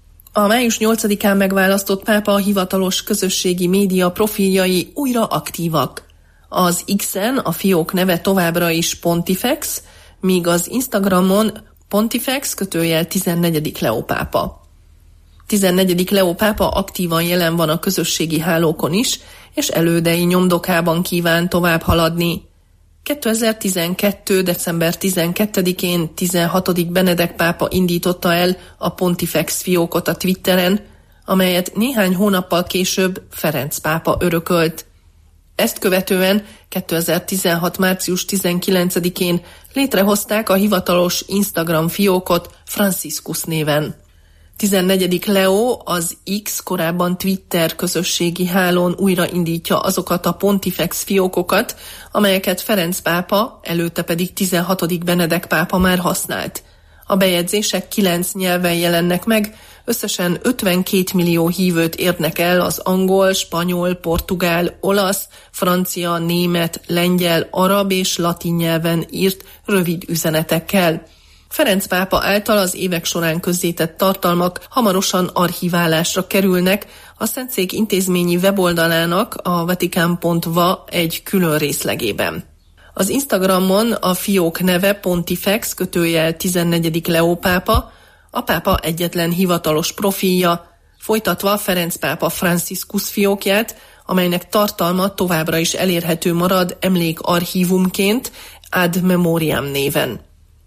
S14: A május nyolcadikán megválasztott pápa a hivatalos közösségi média profiljai újra aktívak. Az X-en a fiók neve továbbra is Pontifex, míg az Instagramon Pontifex kötőjel tizennegyedik Leó pápa. tizennegyedik Leó pápa aktívan jelen van a közösségi hálókon is, és elődei nyomdokában kíván tovább haladni. kétezer-tizenkettő. december tizenkettedikén tizenhatodik Benedek pápa indította el a Pontifex fiókot a Twitteren, amelyet néhány hónappal később Ferenc pápa örökölt. Ezt követően kétezer-tizenhat. március tizenkilencedikén létrehozták a hivatalos Instagram fiókot Franciscus néven. tizennegyedik Leó az X, korábban Twitter közösségi hálón újraindítja azokat a Pontifex fiókokat, amelyeket Ferenc pápa, előtte pedig tizenhatodik Benedek pápa már használt. A bejegyzések kilenc nyelven jelennek meg, összesen ötvenkét millió hívőt érnek el az angol, spanyol, portugál, olasz, francia, német, lengyel, arab és latin nyelven írt rövid üzenetekkel. Ferenc pápa által az évek során közzétett tartalmak hamarosan archiválásra kerülnek a Szentszék intézményi weboldalának, a vatikán pont va egy külön részlegében. Az Instagramon a fiók neve Pontifex kötőjel tizennegyedik Leó pápa, a pápa egyetlen hivatalos profilja, folytatva Ferenc pápa Franciscus fiókját, amelynek tartalma továbbra is elérhető marad emlékarchívumként ad memoriam néven.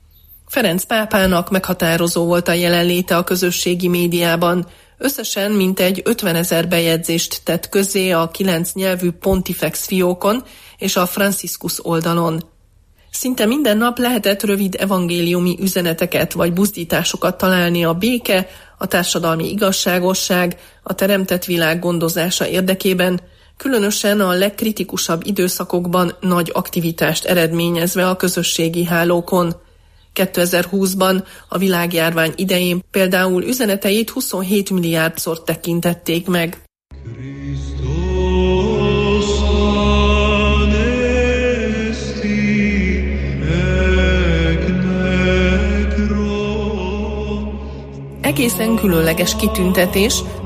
S14: Ferenc pápának meghatározó volt a jelenléte a közösségi médiában, összesen mintegy ötvenezer bejegyzést tett közzé a kilenc nyelvű Pontifex fiókon és a Franciscus oldalon. Szinte minden nap lehetett rövid evangéliumi üzeneteket vagy buzdításokat találni a béke, a társadalmi igazságosság, a teremtett világ gondozása érdekében, különösen a legkritikusabb időszakokban nagy aktivitást eredményezve a közösségi hálókon. kétezer-húszban a világjárvány idején például üzeneteit huszonhét milliárdszor tekintették meg. Egészen különleges kitüntetés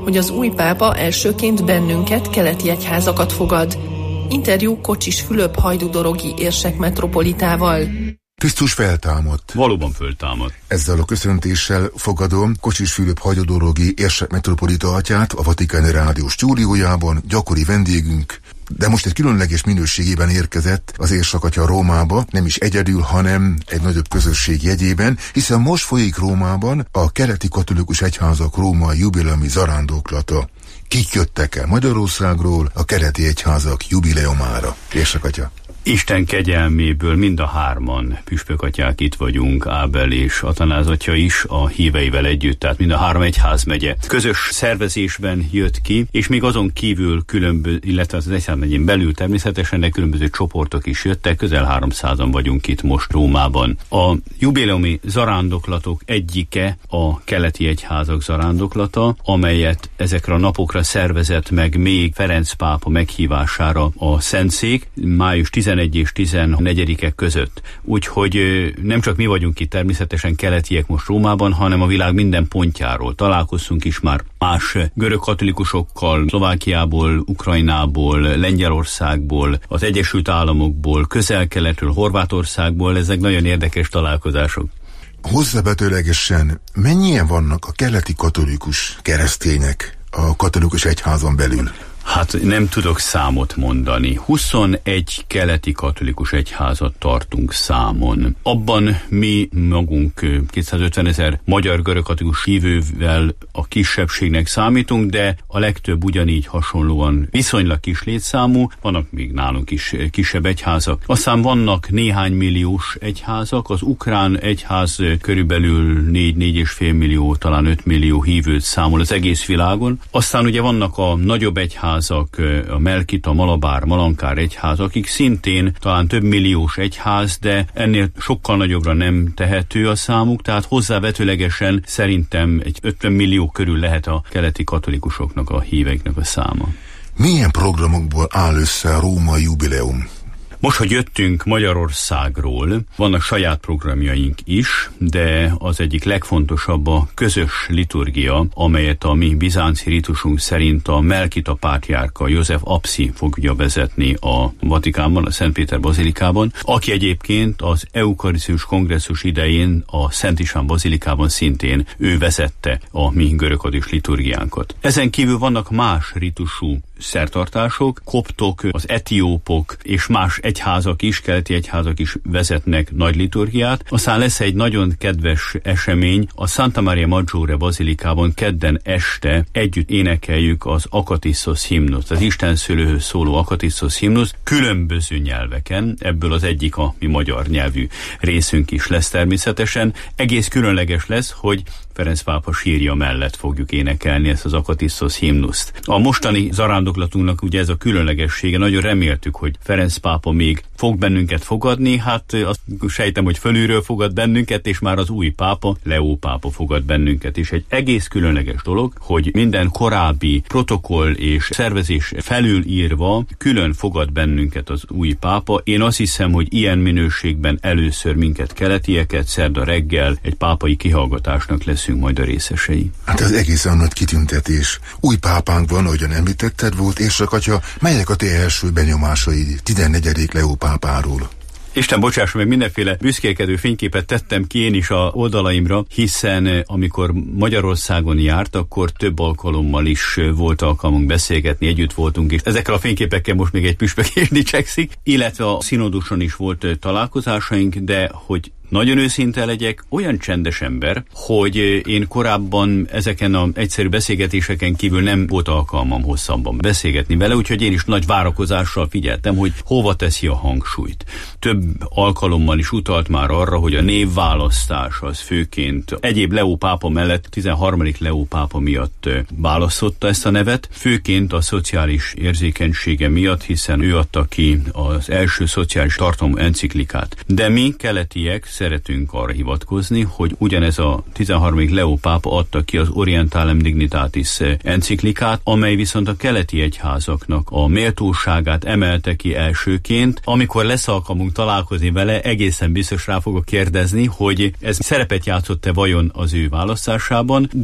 S14: hogy az új pápa elsőként bennünket, keleti egyházakat fogad. Interjú Kocsis Fülöp hajdúdorogi érsek metropolitával.
S15: Krisztus feltámadt.
S16: Valóban föltámadt.
S15: Ezzel a köszöntéssel fogadom Kocsis Fülöp hajdúdorogi érsek metropolita atyát a Vatikáni Rádió stúdiójában, gyakori vendégünk, de most egy különleges minőségében érkezett az érsakatya Rómába, nem is egyedül, hanem egy nagyobb közösség jegyében, hiszen most folyik Rómában a keleti katolikus egyházak római jubileumi zarándoklata. Kik jöttek el Magyarországról a keleti egyházak jubileumára? Érsakatya.
S16: Isten kegyelméből mind a hárman püspökatyák itt vagyunk, Ábel és Atanáz atya is a híveivel együtt, tehát mind a három egyházmegye közös szervezésben jött ki, és még azon kívül különböző, illetve az egyházmegyén belül természetesen, de különböző csoportok is jöttek, közel háromszázan vagyunk itt most Rómában. A jubileumi zarándoklatok egyike a keleti egyházak zarándoklata, amelyet ezekre a napokra szervezett meg még Ferenc pápa meghívására a Szentszék, május tizenegy és tizennegyedike között. Úgyhogy nem csak mi vagyunk itt természetesen keletiek most Rómában, hanem a világ minden pontjáról. Találkoztunk is már más görög katolikusokkal, Szlovákiából, Ukrajnából, Lengyelországból, az Egyesült Államokból, Közel-Keletről, Horvátországból. Ezek nagyon érdekes találkozások.
S15: Hozzávetőlegesen mennyien vannak a keleti katolikus keresztények a katolikus egyházon belül?
S16: Hát nem tudok számot mondani. huszonegy keleti katolikus egyházat tartunk számon. Abban mi magunk kétszázötven ezer magyar görög katolikus hívővel a kisebbségnek számítunk, de a legtöbb ugyanígy hasonlóan viszonylag kis létszámú, vannak még nálunk is kisebb egyházak. Aztán vannak néhány milliós egyházak, az ukrán egyház körülbelül négy-négy és fél millió, talán öt millió hívőt számol az egész világon. Aztán ugye vannak a nagyobb egyházak, a Melkita, Malabár, Malankár egyház, akik szintén talán több milliós egyház, de ennél sokkal nagyobbra nem tehető a számuk, tehát hozzávetőlegesen szerintem egy ötven millió körül lehet a keleti katolikusoknak, a híveknek a száma.
S15: Milyen programokból áll össze a római jubileum?
S16: Most, hogy jöttünk Magyarországról, vannak saját programjaink is, de az egyik legfontosabb a közös liturgia, amelyet a mi bizánci ritusunk szerint a Melkita pátriárka József Apsi fogja vezetni a Vatikánban, a Szent Péter bazilikában, aki egyébként az eukarisztikus kongresszus idején a Szent István bazilikában szintén ő vezette a mi görögkatolikus liturgiánkat. Ezen kívül vannak más ritusú szertartások, koptok, az etiópok és más egyházak is, keleti egyházak is vezetnek nagy liturgiát. Aztán lesz egy nagyon kedves esemény, a Santa Maria Maggiore bazilikában kedden este együtt énekeljük az Akatisztos himnuszt, az Isten szülőhöz szóló Akatisztos himnuszt különböző nyelveken, ebből az egyik a mi magyar nyelvű részünk is lesz természetesen. Egész különleges lesz, hogy Ferenc pápa sírja mellett fogjuk énekelni ezt az Akatisztos himnuszt. A mostani zarándoklatunknak ugye ez a különlegessége, nagyon reméltük, hogy Ferenc pápa még fog bennünket fogadni, hát azt sejtem, hogy fölülről fogad bennünket, és már az új pápa, Leó pápa fogad bennünket is. Egy egész különleges dolog, hogy minden korábbi protokoll és szervezés felülírva külön fogad bennünket az új pápa. Én azt hiszem, hogy ilyen minőségben először minket keletieket szerda reggel egy pápai kihallgatásnak leszünk majd a részesei.
S15: Hát ez egészen nagy kitüntetés. Új pápánk van, ahogyan említetted, volt érsakatya. Melyek a te első benyomásaid tizennegyedik Leó pápáról?
S16: Isten bocsássa meg, mindenféle büszkélkedő fényképet tettem ki én is a oldalaimra, hiszen amikor Magyarországon járt, akkor több alkalommal is volt alkalmunk beszélgetni, együtt voltunk, és ezekkel a fényképekkel most még egy püspök is dicsekszik, illetve a szinoduson is volt találkozásaink, de hogy nagyon őszinte legyek, olyan csendes ember, hogy én korábban ezeken az egyszerű beszélgetéseken kívül nem volt alkalmam hosszabban beszélgetni vele, úgyhogy én is nagy várakozással figyeltem, hogy hova teszi a hangsúlyt. Több alkalommal is utalt már arra, hogy a névválasztás az főként egyéb Leó pápa mellett tizenharmadik Leó pápa miatt választotta ezt a nevet, főként a szociális érzékenysége miatt, hiszen ő adta ki az első szociális tartalmú enciklikát. De mi keletiek szeretünk arra hivatkozni, hogy ugyanez a tizenharmadik Leó pápa adta ki az Orientalem Dignitatis enciklikát, amely viszont a keleti egyházaknak a méltóságát emelte ki elsőként. Amikor lesz alkalmunk találkozni vele, egészen biztos rá fogok kérdezni, hogy ez szerepet játszott-e vajon az ő választásában, de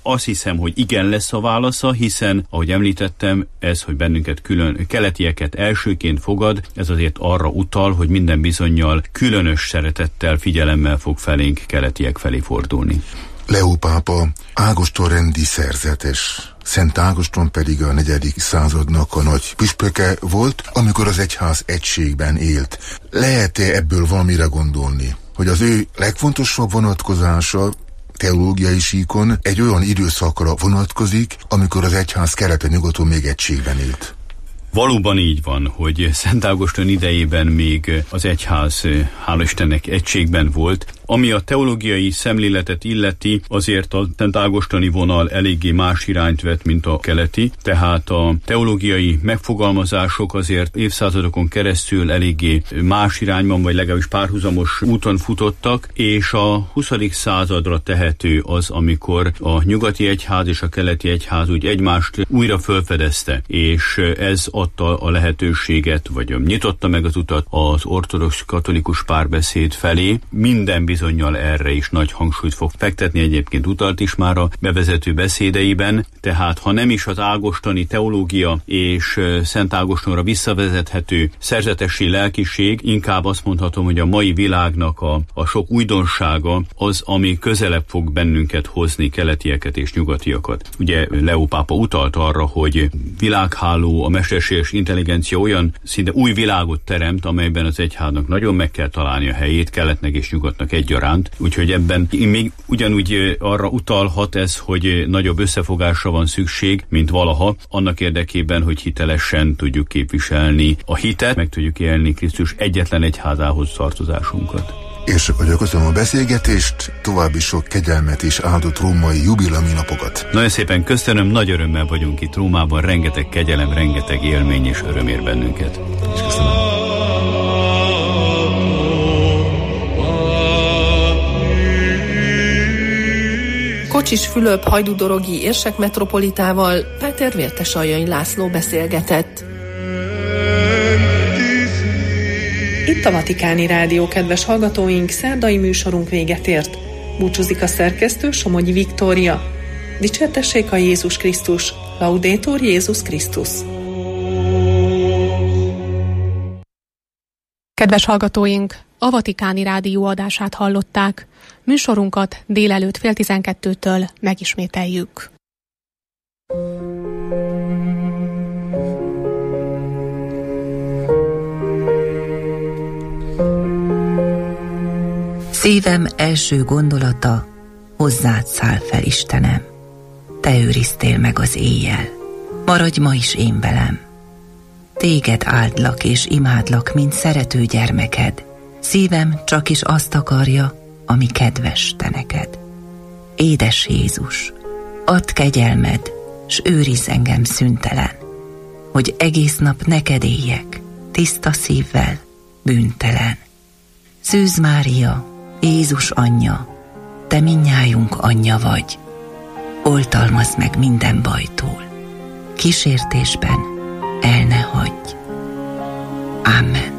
S16: azt hiszem, hogy igen lesz a válasza, hiszen, ahogy említettem, ez, hogy bennünket külön keletieket elsőként fogad, ez azért arra utal, hogy minden bizonnyal különös szeretettel, figyelemmel fog felénk keletiek felé fordulni.
S15: Leó pápa Ágoston rendi szerzetes, Szent Ágoston pedig a negyedik századnak a nagy püspöke volt, amikor az egyház egységben élt. Lehet-e ebből valamire gondolni, hogy az ő legfontosabb vonatkozása teológiai síkon egy olyan időszakra vonatkozik, amikor az egyház keleten-nyugaton még egységben élt?
S16: Valóban így van, hogy Szent Ágoston idejében még az egyház, hála Istennek, egységben volt. Ami a teológiai szemléletet illeti, azért a Szent Ágostoni vonal eléggé más irányt vett, mint a keleti, tehát a teológiai megfogalmazások azért évszázadokon keresztül eléggé más irányban, vagy legalábbis párhuzamos úton futottak, és a huszadik századra tehető az, amikor a nyugati egyház és a keleti egyház úgy egymást újra felfedezte, és ez adta a lehetőséget, vagy nyitotta meg az utat az ortodox katolikus párbeszéd felé. Minden bizonnyal erre is nagy hangsúlyt fog fektetni, egyébként utalt is már a bevezető beszédeiben, tehát ha nem is az ágostoni teológia és Szent Ágostonra visszavezethető szerzetesi lelkiség, inkább azt mondhatom, hogy a mai világnak a, a sok újdonsága az, ami közelebb fog bennünket hozni, keletieket és nyugatiakat. Ugye Leó pápa utalt arra, hogy világháló, a mesterséges intelligencia olyan szinte új világot teremt, amelyben az egyháznak nagyon meg kell találni a helyét, keletnek és nyugatnak egyaránt. Úgyhogy ebben még ugyanúgy arra utalhat ez, hogy nagyobb összefogásra van szükség, mint valaha, annak érdekében, hogy hitelesen tudjuk képviselni a hitet, meg tudjuk élni Krisztus egyetlen egyházához tartozásunkat.
S15: És akkor köszönöm a beszélgetést, további sok kegyelmet és áldott római jubileumi napokat.
S16: Nagyon szépen köszönöm, nagy örömmel vagyunk itt Rómában, rengeteg kegyelem, rengeteg élmény és öröm ér bennünket. És köszönöm.
S14: Kocsis Fülöp hajdúdorogi érsek metropolitával Péter Vértesaljai László beszélgetett. Itt a Vatikáni Rádió, kedves hallgatóink, szerdai műsorunk véget ért. Búcsúzik a szerkesztő, Somogyi Viktória. Dicsértessék a Jézus Krisztus, Laudetur Jézus Krisztus.
S8: Kedves hallgatóink, a Vatikáni Rádió adását hallották. Műsorunkat délelőtt fél tizenkettőtől megismételjük.
S17: Szívem első gondolata, hozzád száll fel, Istenem. Te őriztél meg az éjjel, maradj ma is én velem. Téged áldlak és imádlak, mint szerető gyermeked. Szívem csak is azt akarja, ami kedves te neked. Édes Jézus, add kegyelmed, s őrizz engem szüntelen, hogy egész nap neked éljek, tiszta szívvel, bűntelen. Szűz Mária, Jézus anyja, te mindnyájunk anyja vagy, oltalmazz meg minden bajtól, kísértésben el ne hagyj. Amen.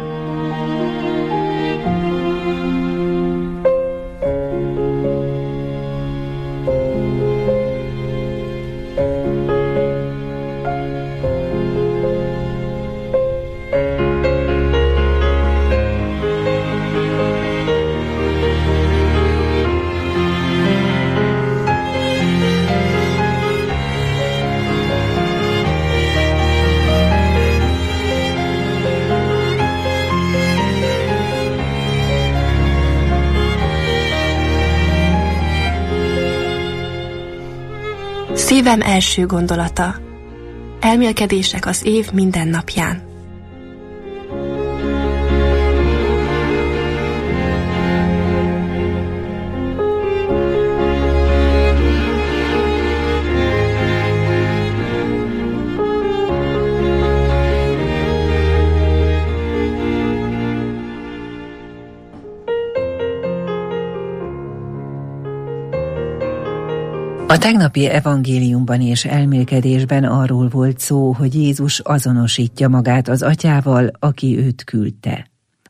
S18: Szívem első gondolata. Elmélkedések az év minden napján.
S17: A tegnapi evangéliumban és elmélkedésben arról volt szó, hogy Jézus azonosítja magát az atyával, aki őt küldte.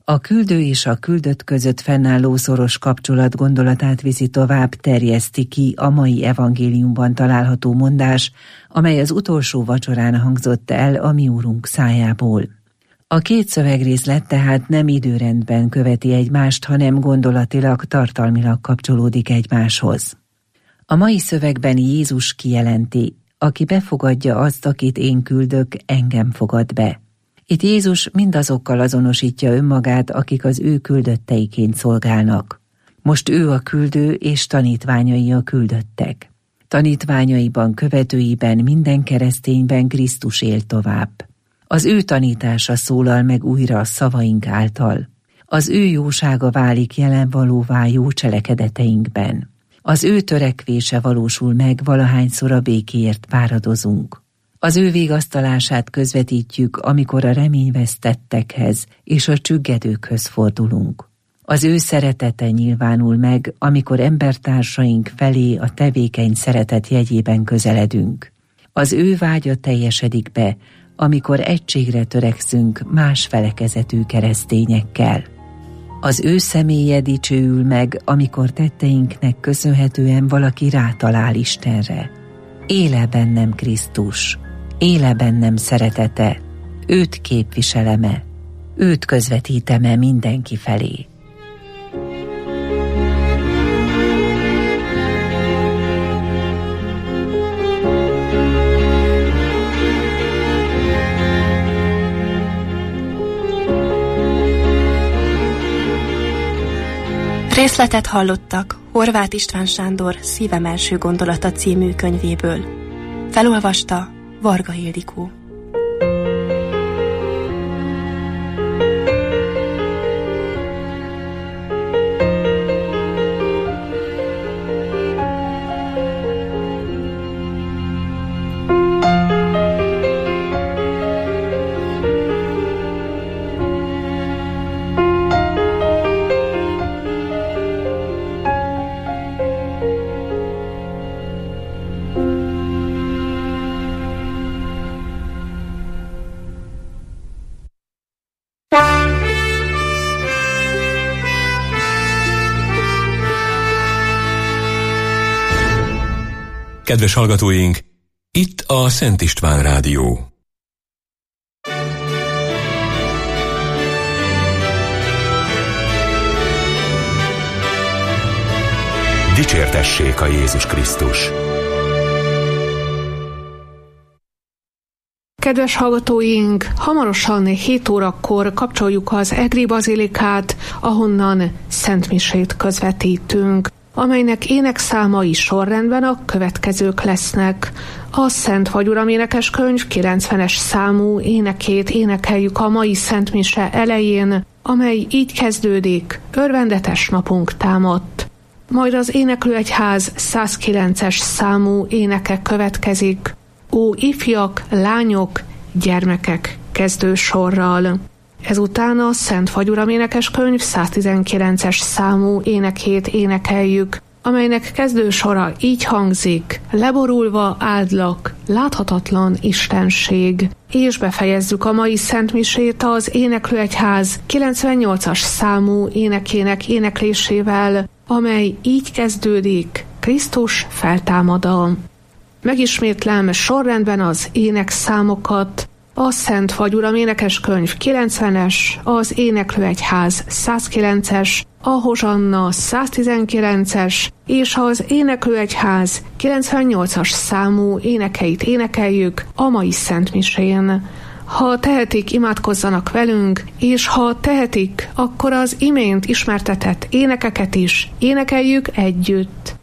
S17: A küldő és a küldött között fennálló szoros kapcsolat gondolatát viszi tovább, terjeszti ki a mai evangéliumban található mondás, amely az utolsó vacsorán hangzott el a mi úrunk szájából. A két szövegrészlet tehát nem időrendben követi egymást, hanem gondolatilag, tartalmilag kapcsolódik egymáshoz. A mai szövegben Jézus kijelenti, aki befogadja azt, akit én küldök, engem fogad be. Itt Jézus mindazokkal azonosítja önmagát, akik az ő küldötteiként szolgálnak. Most ő a küldő, és tanítványai a küldöttek. Tanítványaiban, követőiben, minden keresztényben Krisztus él tovább. Az ő tanítása szólal meg újra a szavaink által. Az ő jósága válik jelenvalóvá jó cselekedeteinkben. Az ő törekvése valósul meg, valahányszor a békéért fáradozunk. Az ő vigasztalását közvetítjük, amikor a reményvesztettekhez és a csüggedőkhöz fordulunk. Az ő szeretete nyilvánul meg, amikor embertársaink felé a tevékeny szeretet jegyében közeledünk. Az ő vágya teljesedik be, amikor egységre törekszünk más felekezetű keresztényekkel. Az ő személye dicsőül meg, amikor tetteinknek köszönhetően valaki rátalál Istenre. Éle bennem Krisztus, éle bennem szeretete, őt képviselem-e, őt közvetítem-e mindenki felé.
S18: Részletet hallottak Horváth István Sándor Szívem első gondolata című könyvéből. Felolvasta Varga Ildikó.
S1: Kedves hallgatóink, itt a Szent István Rádió. Dicsértessék a Jézus Krisztus!
S8: Kedves hallgatóink, hamarosan hét órakor kapcsoljuk az Egri Bazilikát, ahonnan szentmisét közvetítünk, amelynek énekszámai sorrendben a következők lesznek. A Szent Vagy Uram énekeskönyv kilencvenes számú énekét énekeljük a mai szentmise elején, amely így kezdődik: Örvendetes napunk támadt. Majd az Éneklőegyház százkilences számú éneke következik, Ó ifjak, lányok, gyermekek kezdősorral. Ezután a Szent Vagy Uram énekeskönyv száztizenkilences számú énekét énekeljük, amelynek kezdősora így hangzik: Leborulva áldlak, láthatatlan istenség. És befejezzük a mai szentmisét az Éneklőegyház kilencvennyolcas számú énekének éneklésével, amely így kezdődik: Krisztus feltámada. Megismétlem sorrendben az énekszámokat: a Szent Vagy Uram énekeskönyv kilencvenes, az Éneklőegyház százkilences, a Hozsanna száztizenkilences, és az Éneklőegyház kilencvennyolcas számú énekeit énekeljük a mai szentmisén. Ha tehetik, imádkozzanak velünk, és ha tehetik, akkor az imént ismertetett énekeket is énekeljük együtt.